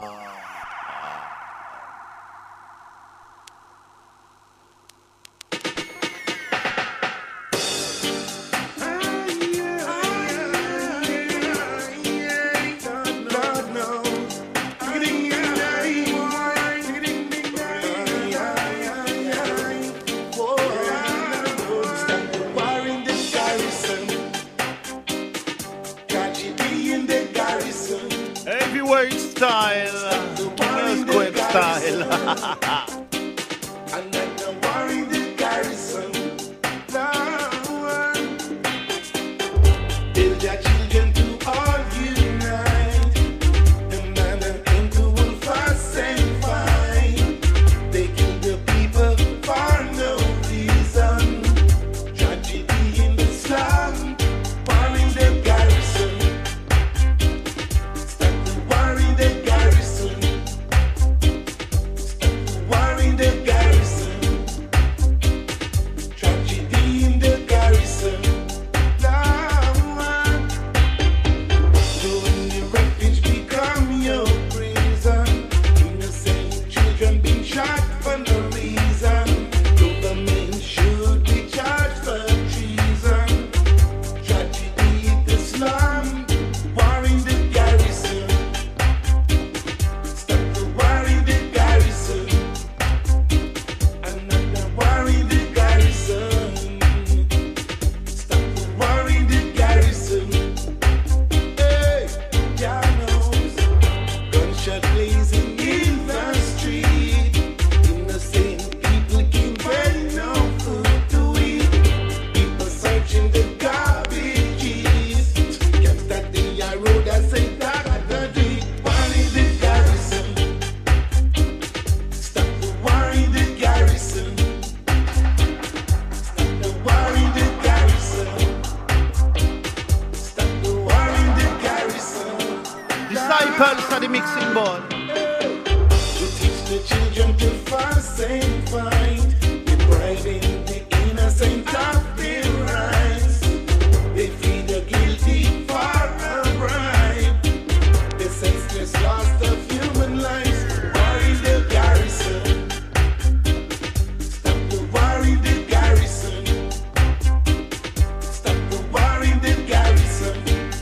Speaker 2: style.
Speaker 6: And let the war in the garrison. Build their children to all unite. And man and angel will fast and fight. They kill the people for no reason. Tragedy in the slum. War in the garrison. Stop the war in the garrison. Stop the war in the garrison. Tragedy in the garrison. When the refuge become your prison, innocent children being shot for no reason. Government should be charged for treason. Tragedy in the slum, war in the garrison. Stop the war in the garrison. Another war in the garrison. Stop the war in the garrison. Hey, Jah knows. Gunshot blazing in the street. Innocent people can't get no food to eat. People searching the garbages. Can't start the road, I say that the deep. War in the garrison. Stop the war in the garrison. Stop the war in the garrison. Stop the war in the garrison.
Speaker 2: Disciples are the mixing board.
Speaker 6: To teach the children to fast and fight. Depriving the innocent of their rights. They feed the guilty for a bribe. The senseless loss of human lives. War in the garrison. Stop the war in the garrison. Stop the war in the garrison.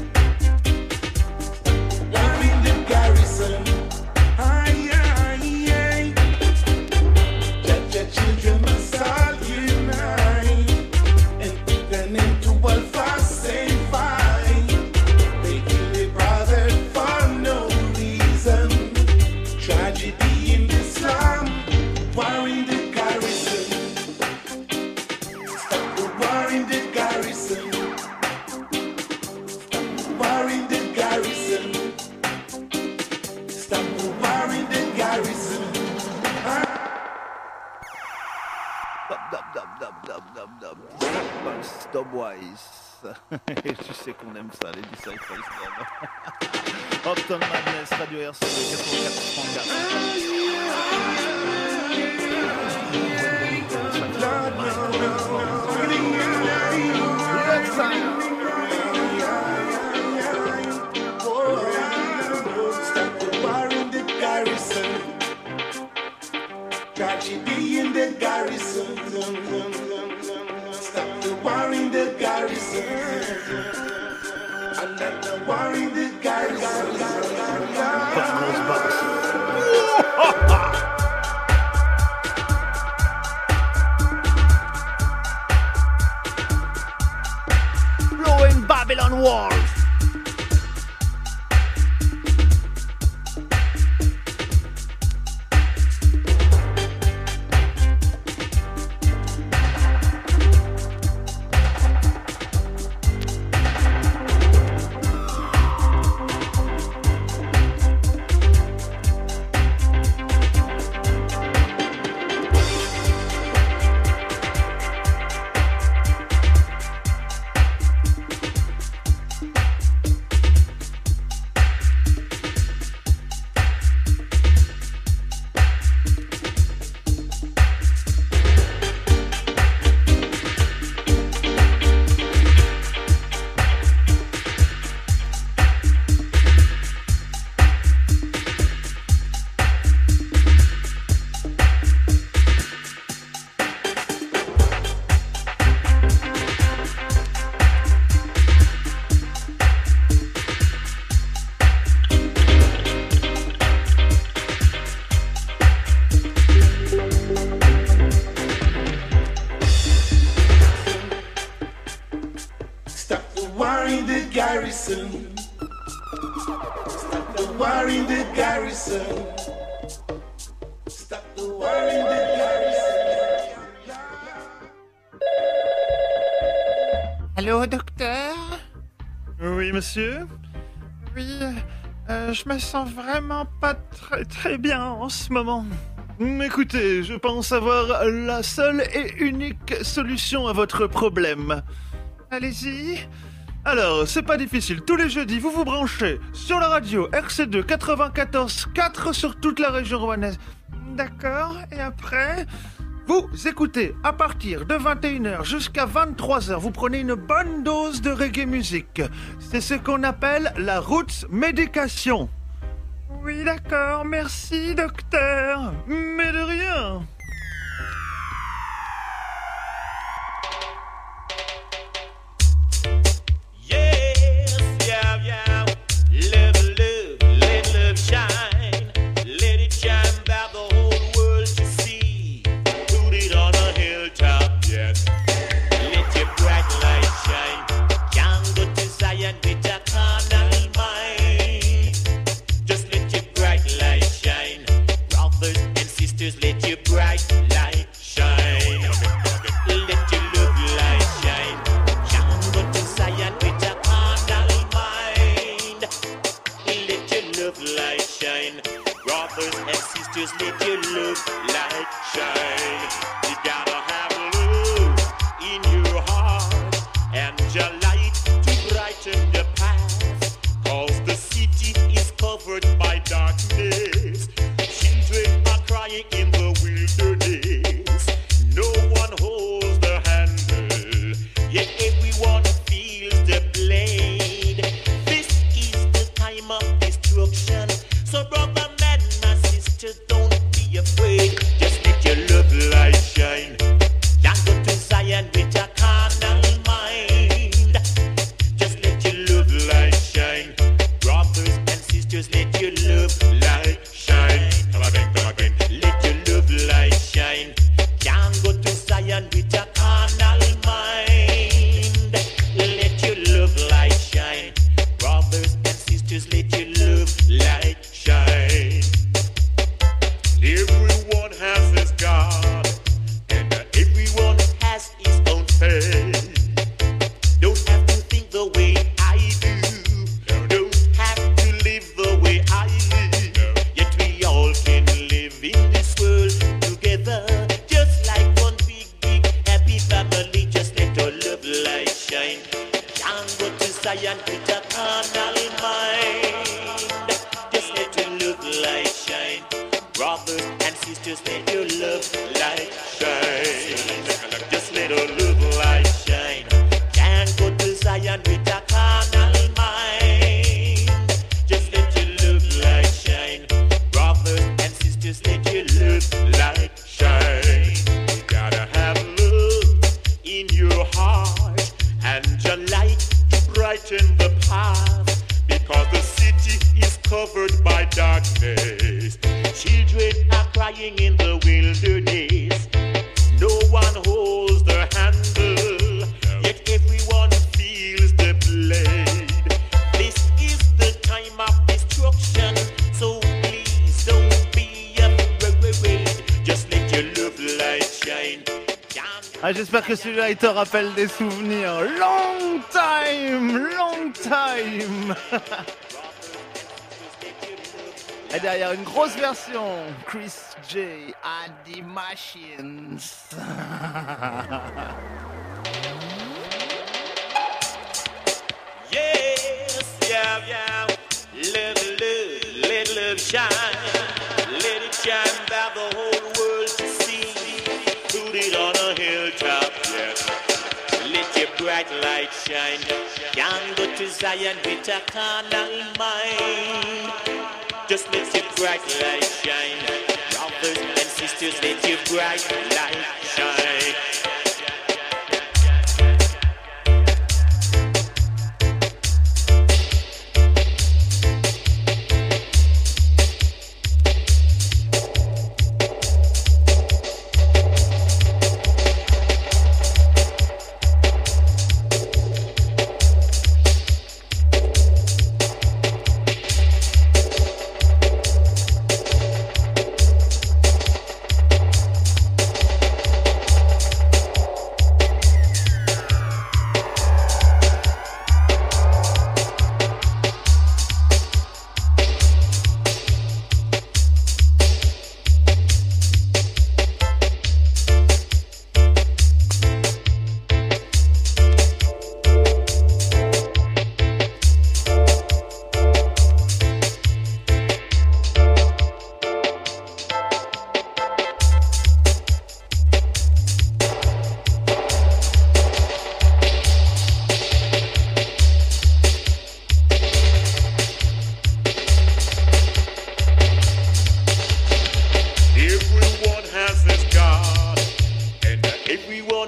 Speaker 6: War in the garrison. Aye, aye, aye. Judge your children must all unite and put an end to all fuss and fight. They kill their brother for no reason. Tragedy in the slum, war in the garrison. Stop the war in the garrison. Stop the war in the garrison. Stop the war in the garrison.
Speaker 2: Dub. Disciples, Dubwise. Tu sais qu'on aime ça, les Disciples Dub. Upton Madness, Radio RC
Speaker 6: 84. Stop the war in the garrison. Tragedy in the garrison. Stop the war in the garrison. Another war in the garrison.
Speaker 2: Blowing Babylon walls. garrison. Stop the war in the garrison. Allô, docteur? Oui, monsieur? Oui, je me sens vraiment pas très bien en ce moment. Écoutez, je pense avoir la seule et unique solution à votre problème. Allez-y. Alors, c'est pas difficile. Tous les jeudis, vous vous branchez sur la radio RC2 94.4 sur toute la région rouennaise. D'accord. Et après, vous écoutez à partir de 21h jusqu'à 23h. Vous prenez une bonne dose de reggae musique. C'est ce qu'on appelle la roots médication. Oui, d'accord. Merci, docteur. Mais de rien. J'espère que celui-là il te rappelle des souvenirs. Long time. Et derrière une grosse version, Chris J. and the Machines.
Speaker 12: Yes, yeah. Let love shine. Let it shine by the whole world to see. Put it on a hilltop, yeah. Let your bright light shine. Can't go to Zion with a carnal mind. Just let your bright light shine. Brothers and sisters, let your bright light shine.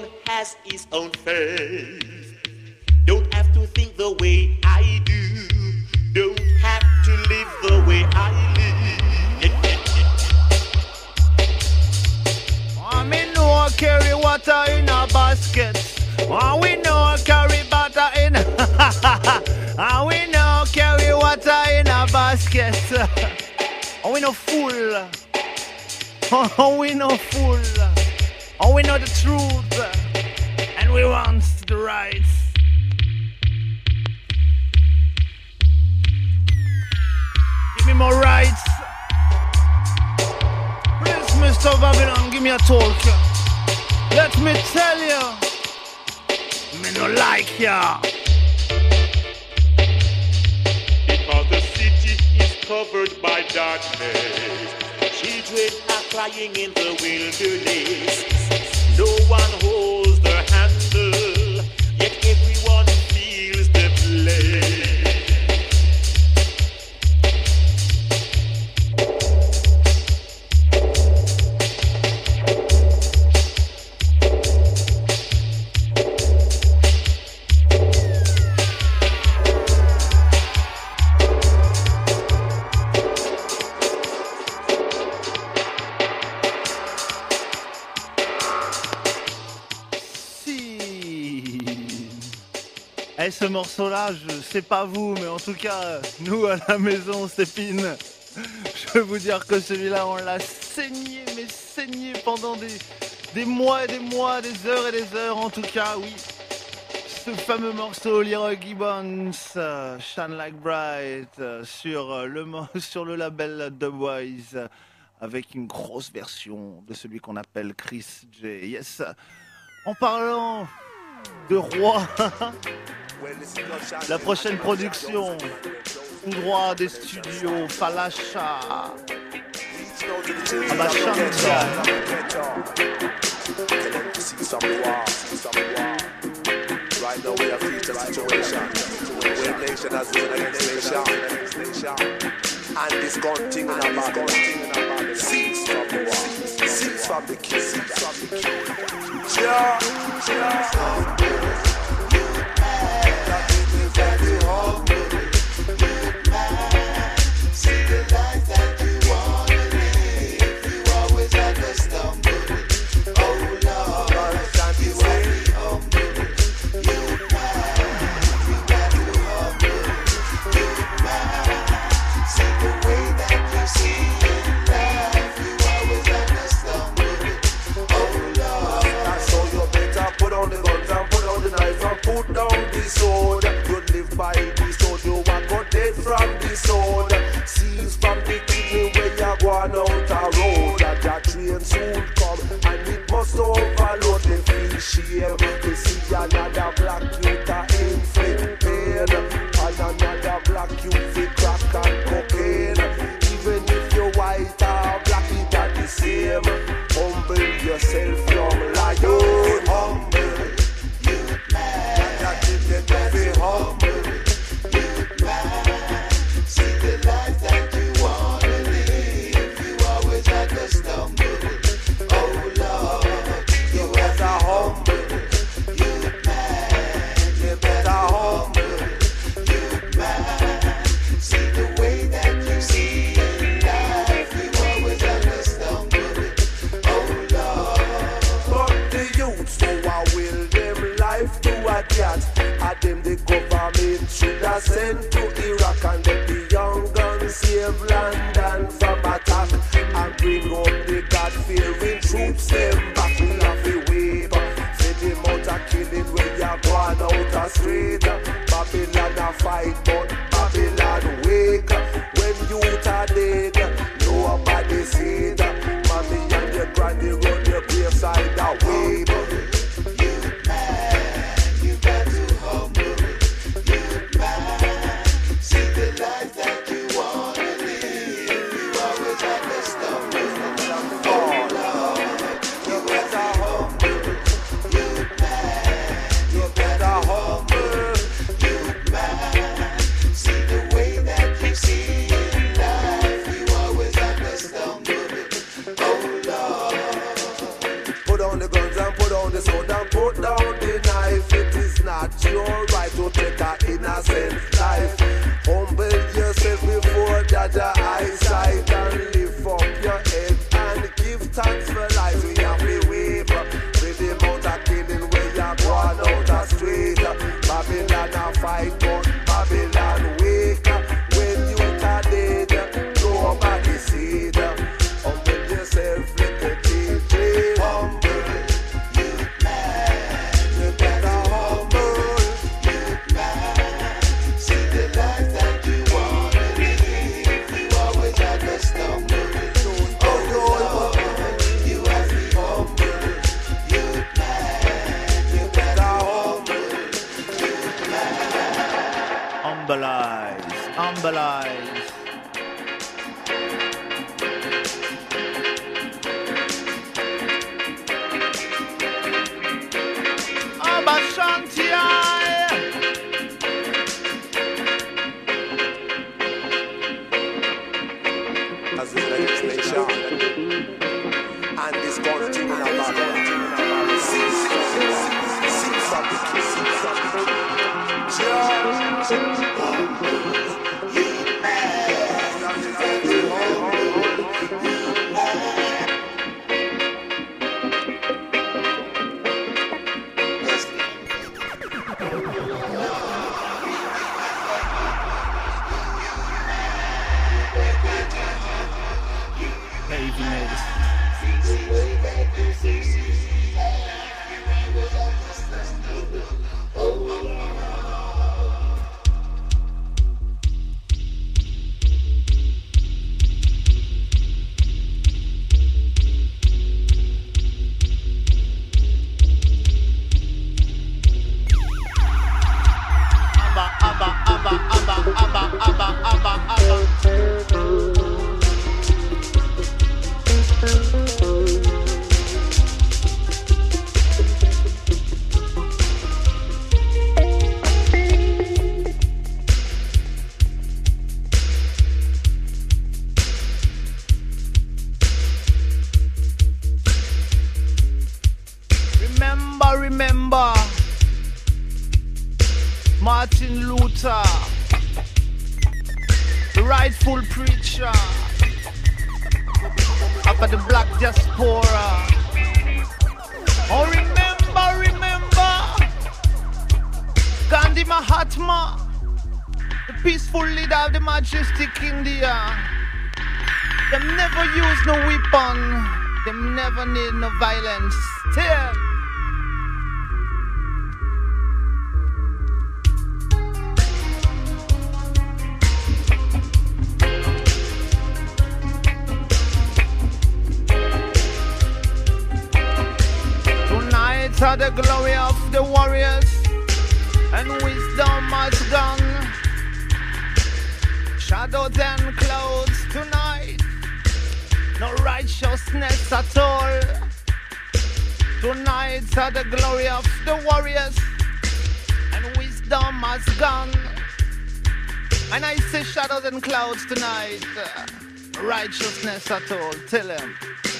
Speaker 12: Everyone has his own faith. Don't have to think the way I do. Don't have to live the way I live.
Speaker 2: Me know carry water in a basket. We know carry butter in. We know carry water in a basket. We no fool. We no fool. We know the truth. And we want the right. Give me more rights. Please, Mr. Babylon, give me a talk. Let me tell you. Me no like ya.
Speaker 12: Because the city is covered by darkness. Children are crying in the wilderness. No one holds the handle, yet everyone feels the blame.
Speaker 2: Et ce morceau-là, je sais pas vous, mais en tout cas, nous à la maison, Stépine, je peux vous dire que celui-là, on l'a saigné, mais saigné pendant des mois et des mois, des heures et des heures, en tout cas, oui. Ce fameux morceau, Leroy Gibbons, Shine Like Bright, sur le label Dubwise, avec une grosse version de celui qu'on appelle Chris J. Yes. En parlant de roi, la prochaine production, tout droit des studios Falasha, Abashanga.
Speaker 13: Right now we have reached a situation where nation has risen against nation, and this thing in our body. Cease from the war, cease from the kill, cease from the kill. Yeah. See the life that you wanna live. You always have to stumble. Oh Lord, you are the humble. You got to humble. You man, see the way that you see in life. You always have to stumble. Oh Lord, so you better put on the guns and put on the knife and put down the sword. You live by the sword, you are got dead from the sword. Cease from the killing when you're going out a road. That your train soon come and it must overload. The feel shame to see another black youth a inflict pain, and another black youth fi crack and cocaine. Even if you're white or black, it are the same. Humble yourself, young lion. Humble, you man. That is the be humble, you man. See the life that you wanna live. You always have to stumble. Oh Lord, you better humble, you man. You better humble, you man. See the way that you see in life. You always have to stumble. Oh Lord, but the youth, so I will them life to a cat. At them the government should have sent to Iraq and let the young guns save London from attack and bring up the God-fearing troops them back. We have to wave for them out a killing when you're going out a street. Babylon a fight but Babylon wake. When youth are dead, nobody see it. Mommy and your granny run your graveside away.
Speaker 14: the sword and put down the knife. It is not your right to take an innocent life. Humble yourself before Jaja eyesight and lift up your head and give thanks for life. We have to wave with the amount of killing where you're going out the street. Babylon a fight, but Babylon wake. When you are dead, nobody see it. Humble yourself, little DJ. Humble, you man. You better humble, you man. See the life that you want to live. You always have to stumble. Oh, you have to be humble, you man. You better humble, you man.
Speaker 2: Humble eyes. Abba Shanti
Speaker 14: as the legislation and this continue about
Speaker 2: Remember Martin Luther, the rightful preacher after the black diaspora. Oh, remember Gandhi Mahatma, the peaceful leader of the majestic India. Them never use no weapon, them never need no violence. Still are the glory of the warriors, and wisdom has gone. Shadows and clouds tonight, no righteousness at all. Tonight are the glory of the warriors, and wisdom has gone. And I say shadows and clouds tonight, righteousness at all. Tell him.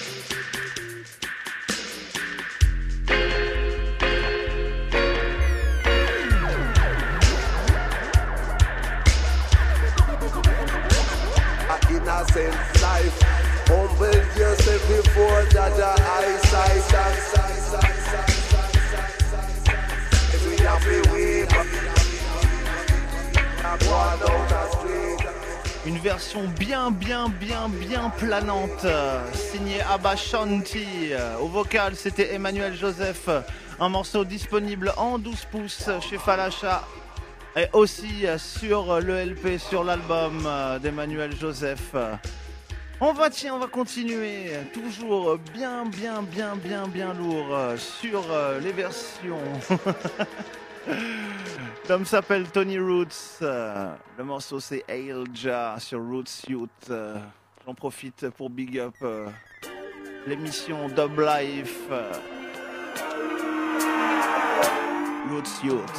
Speaker 14: Innocent life, humble yourself before Jaja eyesight. We have to wait.
Speaker 2: Une version bien planante, signée Abba Shanti. Au vocal, c'était Emmanuel Joseph. Un morceau disponible en 12 pouces chez Falacha. Et aussi sur le LP, sur l'album d'Emmanuel Joseph. On va continuer, toujours bien lourd sur les versions. L'homme s'appelle Tony Roots. Le morceau c'est Ailja sur Roots Youth. J'en profite pour big up l'émission Dub Life. Roots Youth.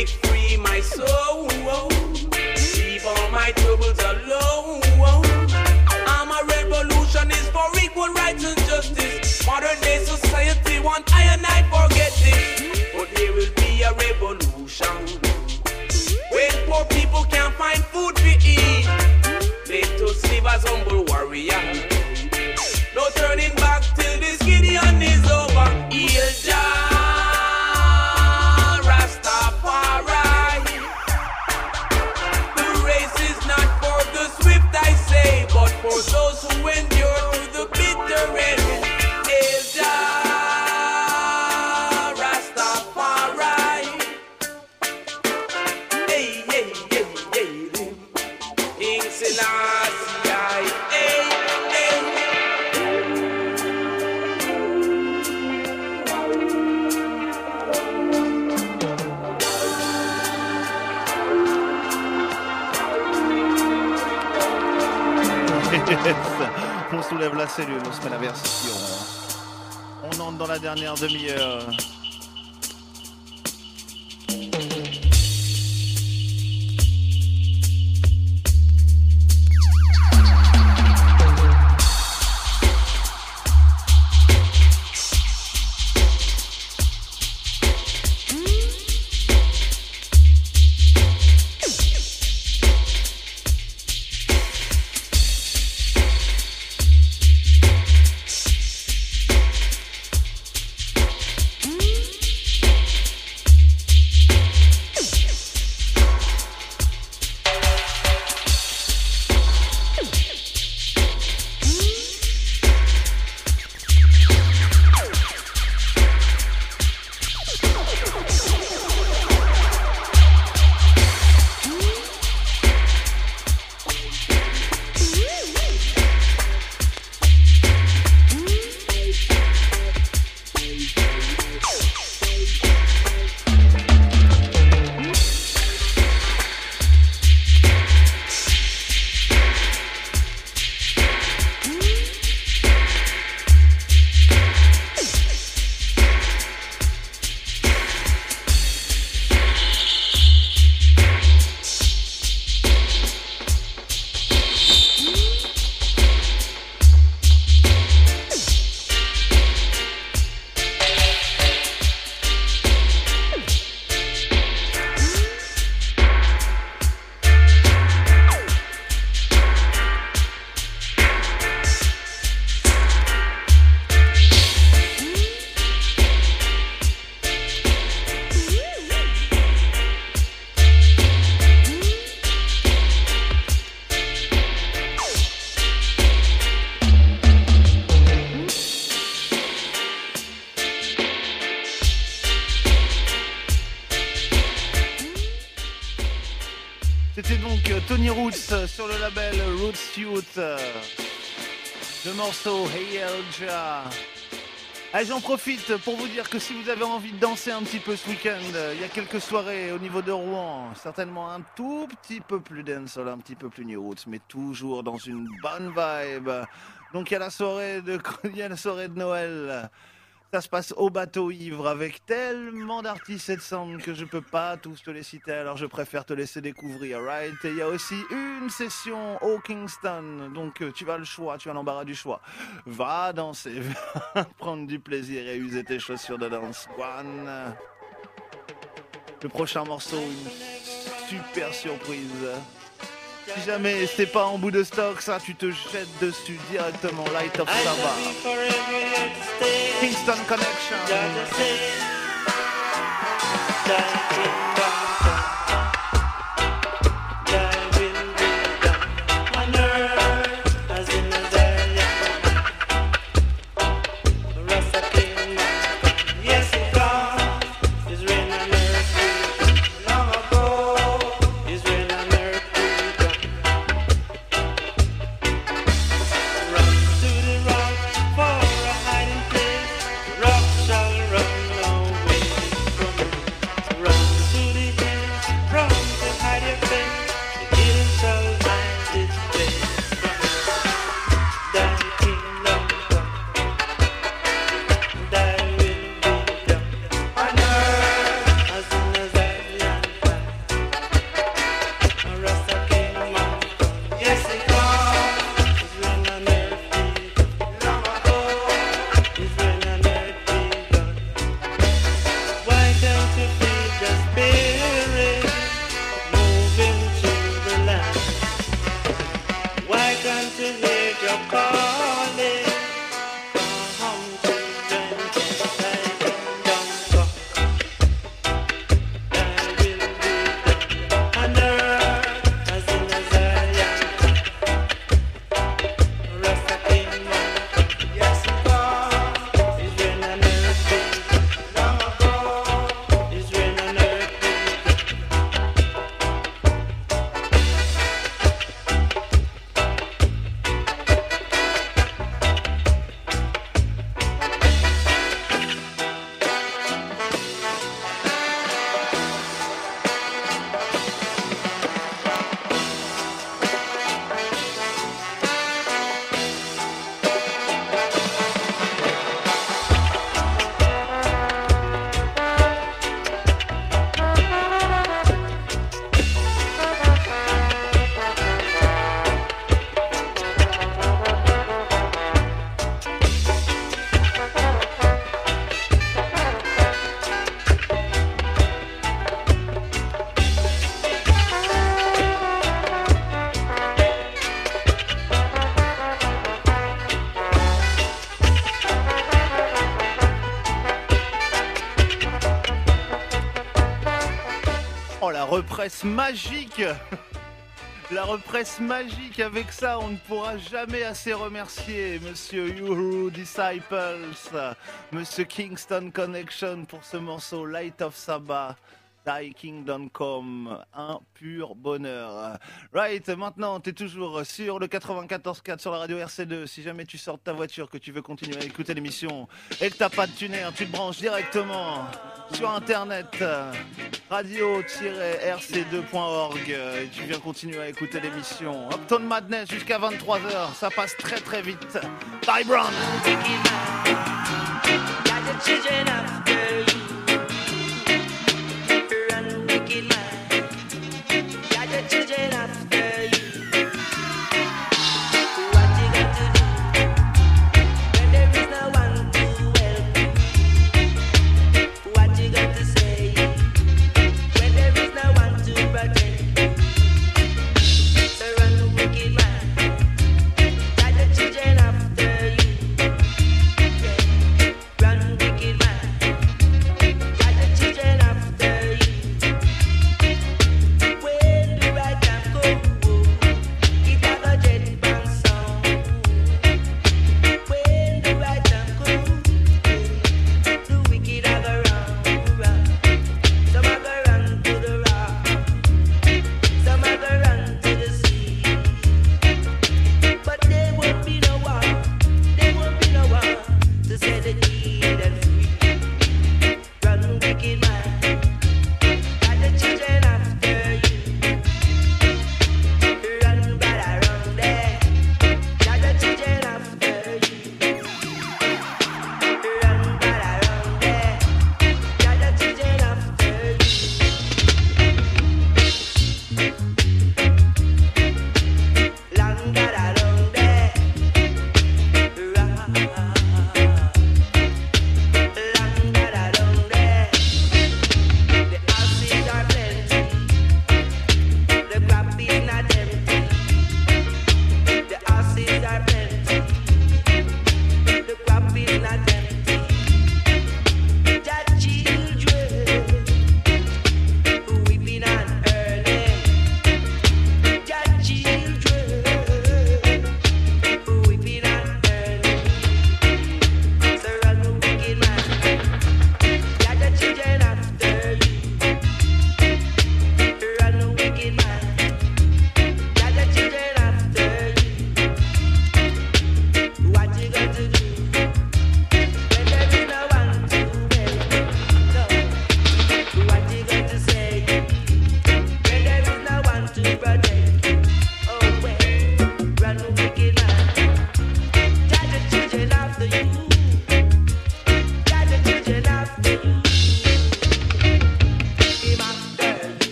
Speaker 10: break free my soul. Leave all my troubles alone. I'm a revolutionist for equal rights and justice. Modern day society want I and I forget this. But there will be a revolution when poor people can't find food to eat. Let us live as humble warriors. No turning back till this Gideon is over. Heal Jah, Rastafari. The race is not for the swift, I say, but for those who endure to the bitter end. Hail Jah, Rastafari. Hey, hey, hey, hey, King Selassie, hey, hey.
Speaker 2: On soulève la cellule, on se met la version. On entre dans la dernière demi-heure. C'était donc Tony Roots sur le label Roots Youth. Le morceau Hey Elja. Allez, j'en profite pour vous dire que si vous avez envie de danser un petit peu ce week-end, il y a quelques soirées au niveau de Rouen, certainement un tout petit peu plus dancehall, un petit peu plus New Roots, mais toujours dans une bonne vibe. Donc il y a la soirée de Noël. Ça se passe au Bateau Ivre avec tellement d'artistes et de sound que je peux pas tous te les citer, alors je préfère te laisser découvrir, right? Et il y a aussi une session au Kingston, donc tu as le choix, tu as l'embarras du choix. Va danser, va prendre du plaisir et user tes chaussures de danse. One. Le prochain morceau, une super surprise. Si jamais c'est pas en bout de stock, ça tu te jettes dessus directement. Light of Saba, Kingston Connection.
Speaker 15: Run
Speaker 11: calling. Come children, thy kingdom come. Thy will be done on earth as in Zion. Rasta kingdom, yes God, Israel and earth long ago, Israel and earth.
Speaker 2: Oh, la represse magique. La represse magique, avec ça on ne pourra jamais assez remercier Monsieur Uhuru Disciples, Monsieur Kingston Connection pour ce morceau Light of Sabbath, Thy Kingdom Come, un pur bonheur. Right, maintenant t'es toujours sur le 94.4 sur la radio RC2. Si jamais tu sors de ta voiture, que tu veux continuer à écouter l'émission et que t'as pas de tuner, tu te branches directement sur internet radio-rc2.org et tu viens continuer à écouter l'émission Uptown Madness jusqu'à 23h. Ça passe très très vite. Ty Brown.
Speaker 4: Run, wicked man.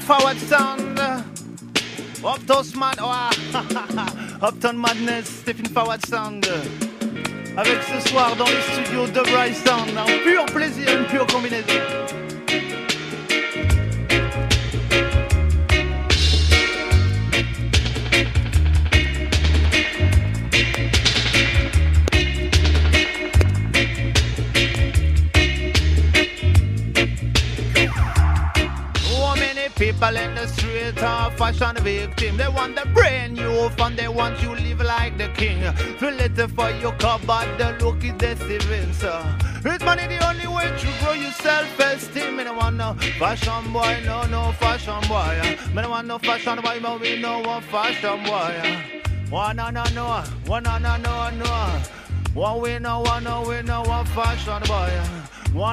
Speaker 2: Forward Sound. Uptown Madness, Stephen Forward Sound. Avec ce soir dans les studios de Bryce Sound, un pur plaisir, une pure combinaison. People in the street are fashion victim. They want the brand new fun, they want you live like the king. Fill it for your cupboard, the look is deceiving, sir. It's money the only way to grow your self-esteem. Me no want no fashion boy, no fashion boy. Me no want no fashion boy, but we know one fashion boy. One no. One we know one fashion boy. One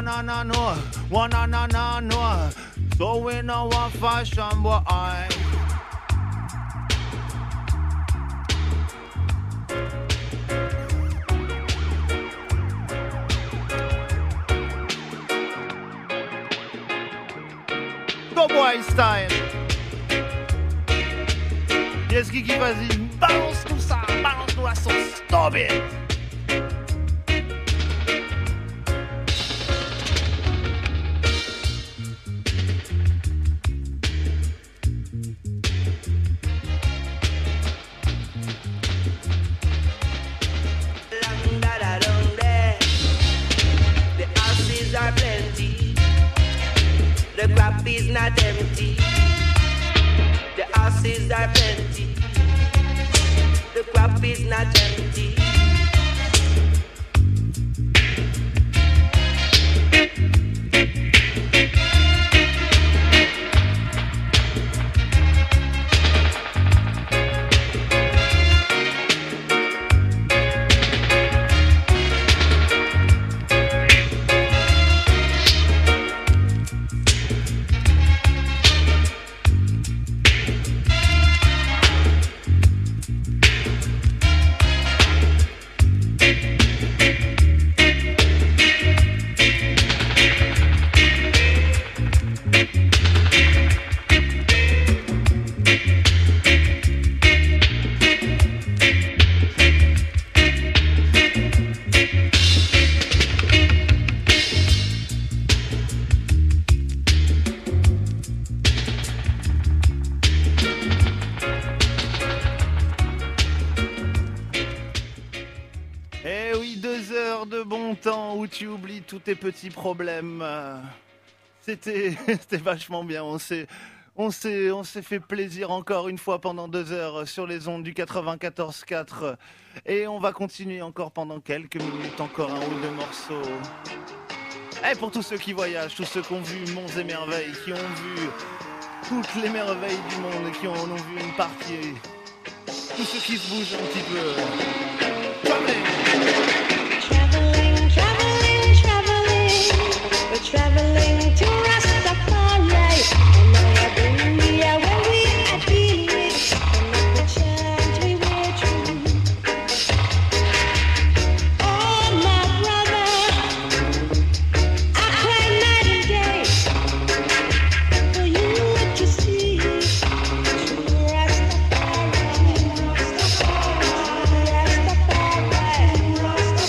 Speaker 2: no. So we know one fashion boy. Go boy style. Yes, Kiki, vas-y, balance tout ça, balance-nous la sauce. Stop it.
Speaker 4: The crop is not empty. The houses are plenty. The crop is not empty.
Speaker 2: Tu oublies tous tes petits problèmes. C'était vachement bien. On s'est fait plaisir encore une fois pendant 2 heures sur les ondes du 94.4 et on va continuer encore pendant quelques minutes, encore un ou deux morceaux. Et pour tous ceux qui voyagent, tous ceux qui ont vu monts et merveilles, qui ont vu toutes les merveilles du monde, qui en ont vu une partie, tous ceux qui se bougent un petit peu.
Speaker 15: We're traveling to Rastafari, and now you're bringing me where we are dealing, and not the chant we were through. Oh, my brother, I cry night and day for you to see Rastafari, Rastafari, Rastafari.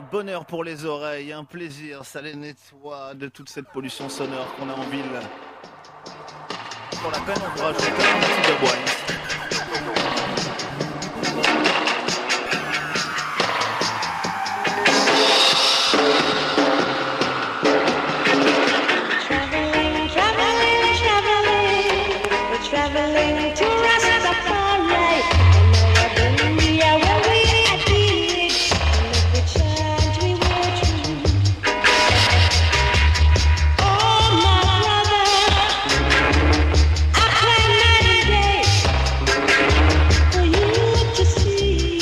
Speaker 2: Un bonheur pour les oreilles, un plaisir, ça les nettoie de toute cette pollution sonore qu'on a en ville. Pour la peine, on pourra ajouter un petit de bois.
Speaker 15: Traveling to Rastafari, and Arabia where we are deep, and every chant we were true. Oh my brother, I cry night and day for you to see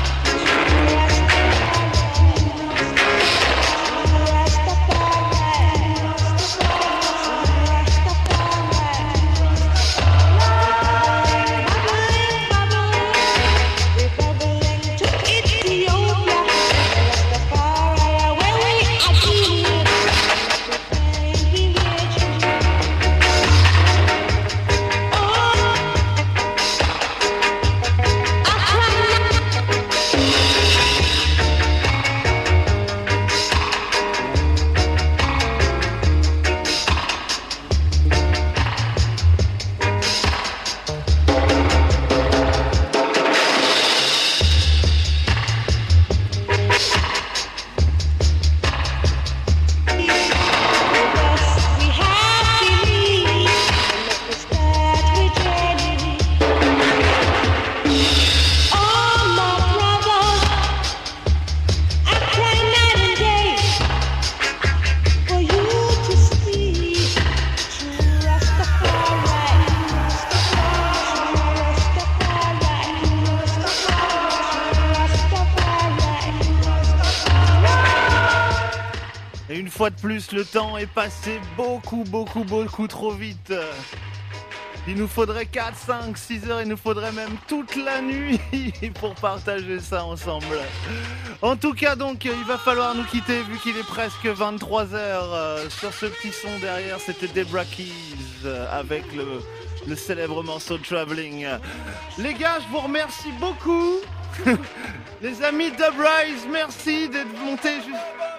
Speaker 2: Et une fois de plus, le temps est passé beaucoup trop vite. Il nous faudrait 4, 5, 6 heures, il nous faudrait même toute la nuit pour partager ça ensemble. En tout cas donc, il va falloir nous quitter vu qu'il est presque 23h. Sur ce petit son derrière, c'était Debra Keys avec le célèbre morceau Traveling. Les gars, je vous remercie beaucoup. Les amis Dubrise, merci d'être montés juste...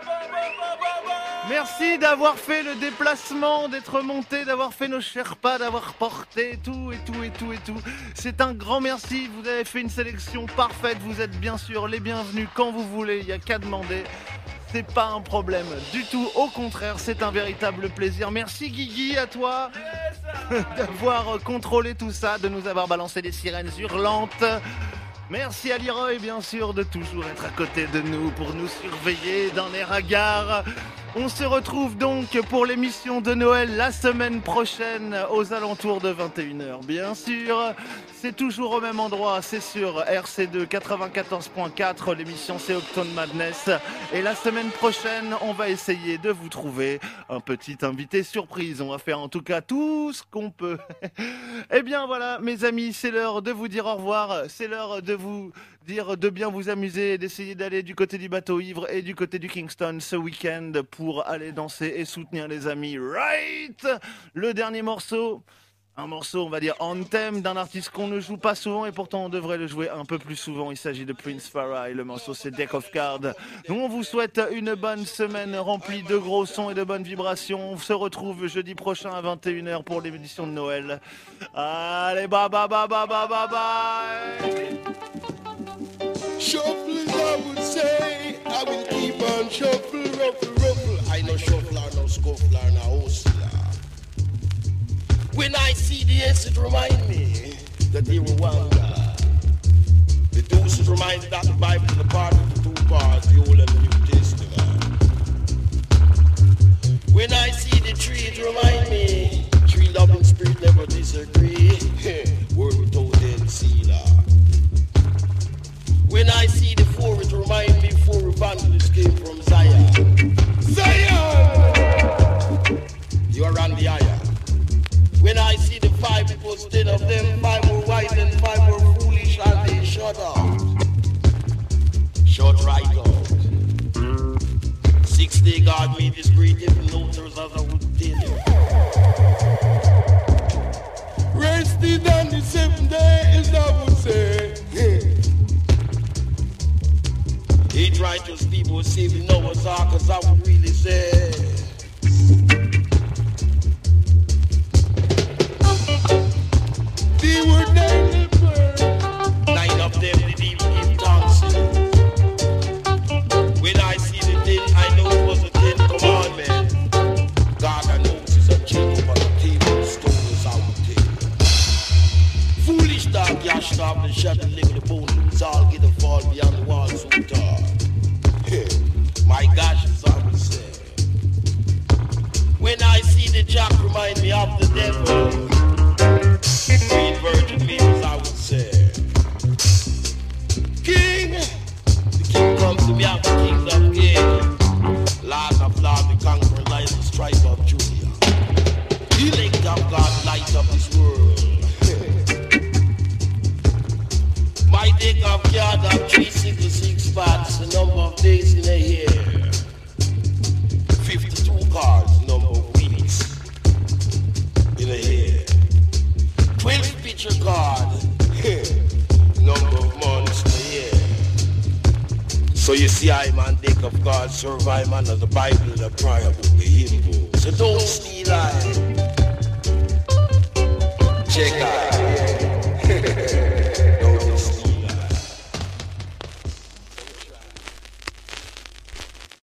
Speaker 2: Merci d'avoir fait le déplacement, d'être monté, d'avoir fait nos Sherpas, d'avoir porté tout. C'est un grand merci, vous avez fait une sélection parfaite, vous êtes bien sûr les bienvenus quand vous voulez, il n'y a qu'à demander. C'est pas un problème du tout, au contraire, c'est un véritable plaisir. Merci Guigui, à toi d'avoir contrôlé tout ça, de nous avoir balancé des sirènes hurlantes. Merci à Leroy, bien sûr, de toujours être à côté de nous pour nous surveiller dans les regards. On se retrouve donc pour l'émission de Noël la semaine prochaine aux alentours de 21h. Bien sûr, c'est toujours au même endroit, c'est sur RC2 94.4. L'émission c'est Octone Madness. Et la semaine prochaine, on va essayer de vous trouver un petit invité surprise. On va faire en tout cas tout ce qu'on peut. Eh bien voilà, mes amis, c'est l'heure de vous dire au revoir. C'est l'heure de vous dire de bien vous amuser, d'essayer d'aller du côté du bateau ivre et du côté du Kingston ce week-end pour aller danser et soutenir les amis. Right! Le dernier morceau, un morceau on va dire anthem d'un artiste qu'on ne joue pas souvent et pourtant on devrait le jouer un peu plus souvent. Il s'agit de Prince Farah et le morceau c'est Deck of Cards. Nous on vous souhaite une bonne semaine remplie de gros sons et de bonnes vibrations. On se retrouve jeudi prochain à 21h pour l'émission de Noël. Allez, bye bye bye bye bye bye bye.
Speaker 6: Shuffling, I would say, I will keep on shuffle, ruffle. I no shuffler, no scuffler, no hustler. When I see the S, it remind me that they were one God. The deuce, it remind me that the Bible is the part of the two parts, the Old and the New Testament. When I see the tree, it remind me, tree loving spirit never disagree. Word without end sealer. When I see the four, it reminds me four evangelists came from Zion. Zion! You are on the higher. When I see the 5, it was 10 of them. 5 were wise and 5 were foolish, and they shut up. Shut right out. 6 day God made this great different notes as I would tell you. Rested on the 7th day, as I would say.
Speaker 12: Eight righteous people saving Noah's Ark, as I would really say. They were daily burned. 9 of them did even give thanks. When I see the 10, I know it was a 10 commandment. God and Moses and Jacob on the table, stone was out the table. Foolish dog, gashed off the shot and lick the bone, lose all, get a fall beyond the wall so tall. My gosh, as I would say. When I see the jack, remind me of the devil. Green Virgin Mary, I would say. King, the king comes to me after kings of kings. Lord of lords, the conqueror, lion, the stripe of Judah. Elect of God, light of this world. My deck of card of 366 spots, the number of days in a year. 52 cards, number of weeks in a year. 12 picture card, number of months in a year. So you see, I'm on deck of God, serve I'm under the Bible, the prayer book, the hymn book. So don't steal I. Check out.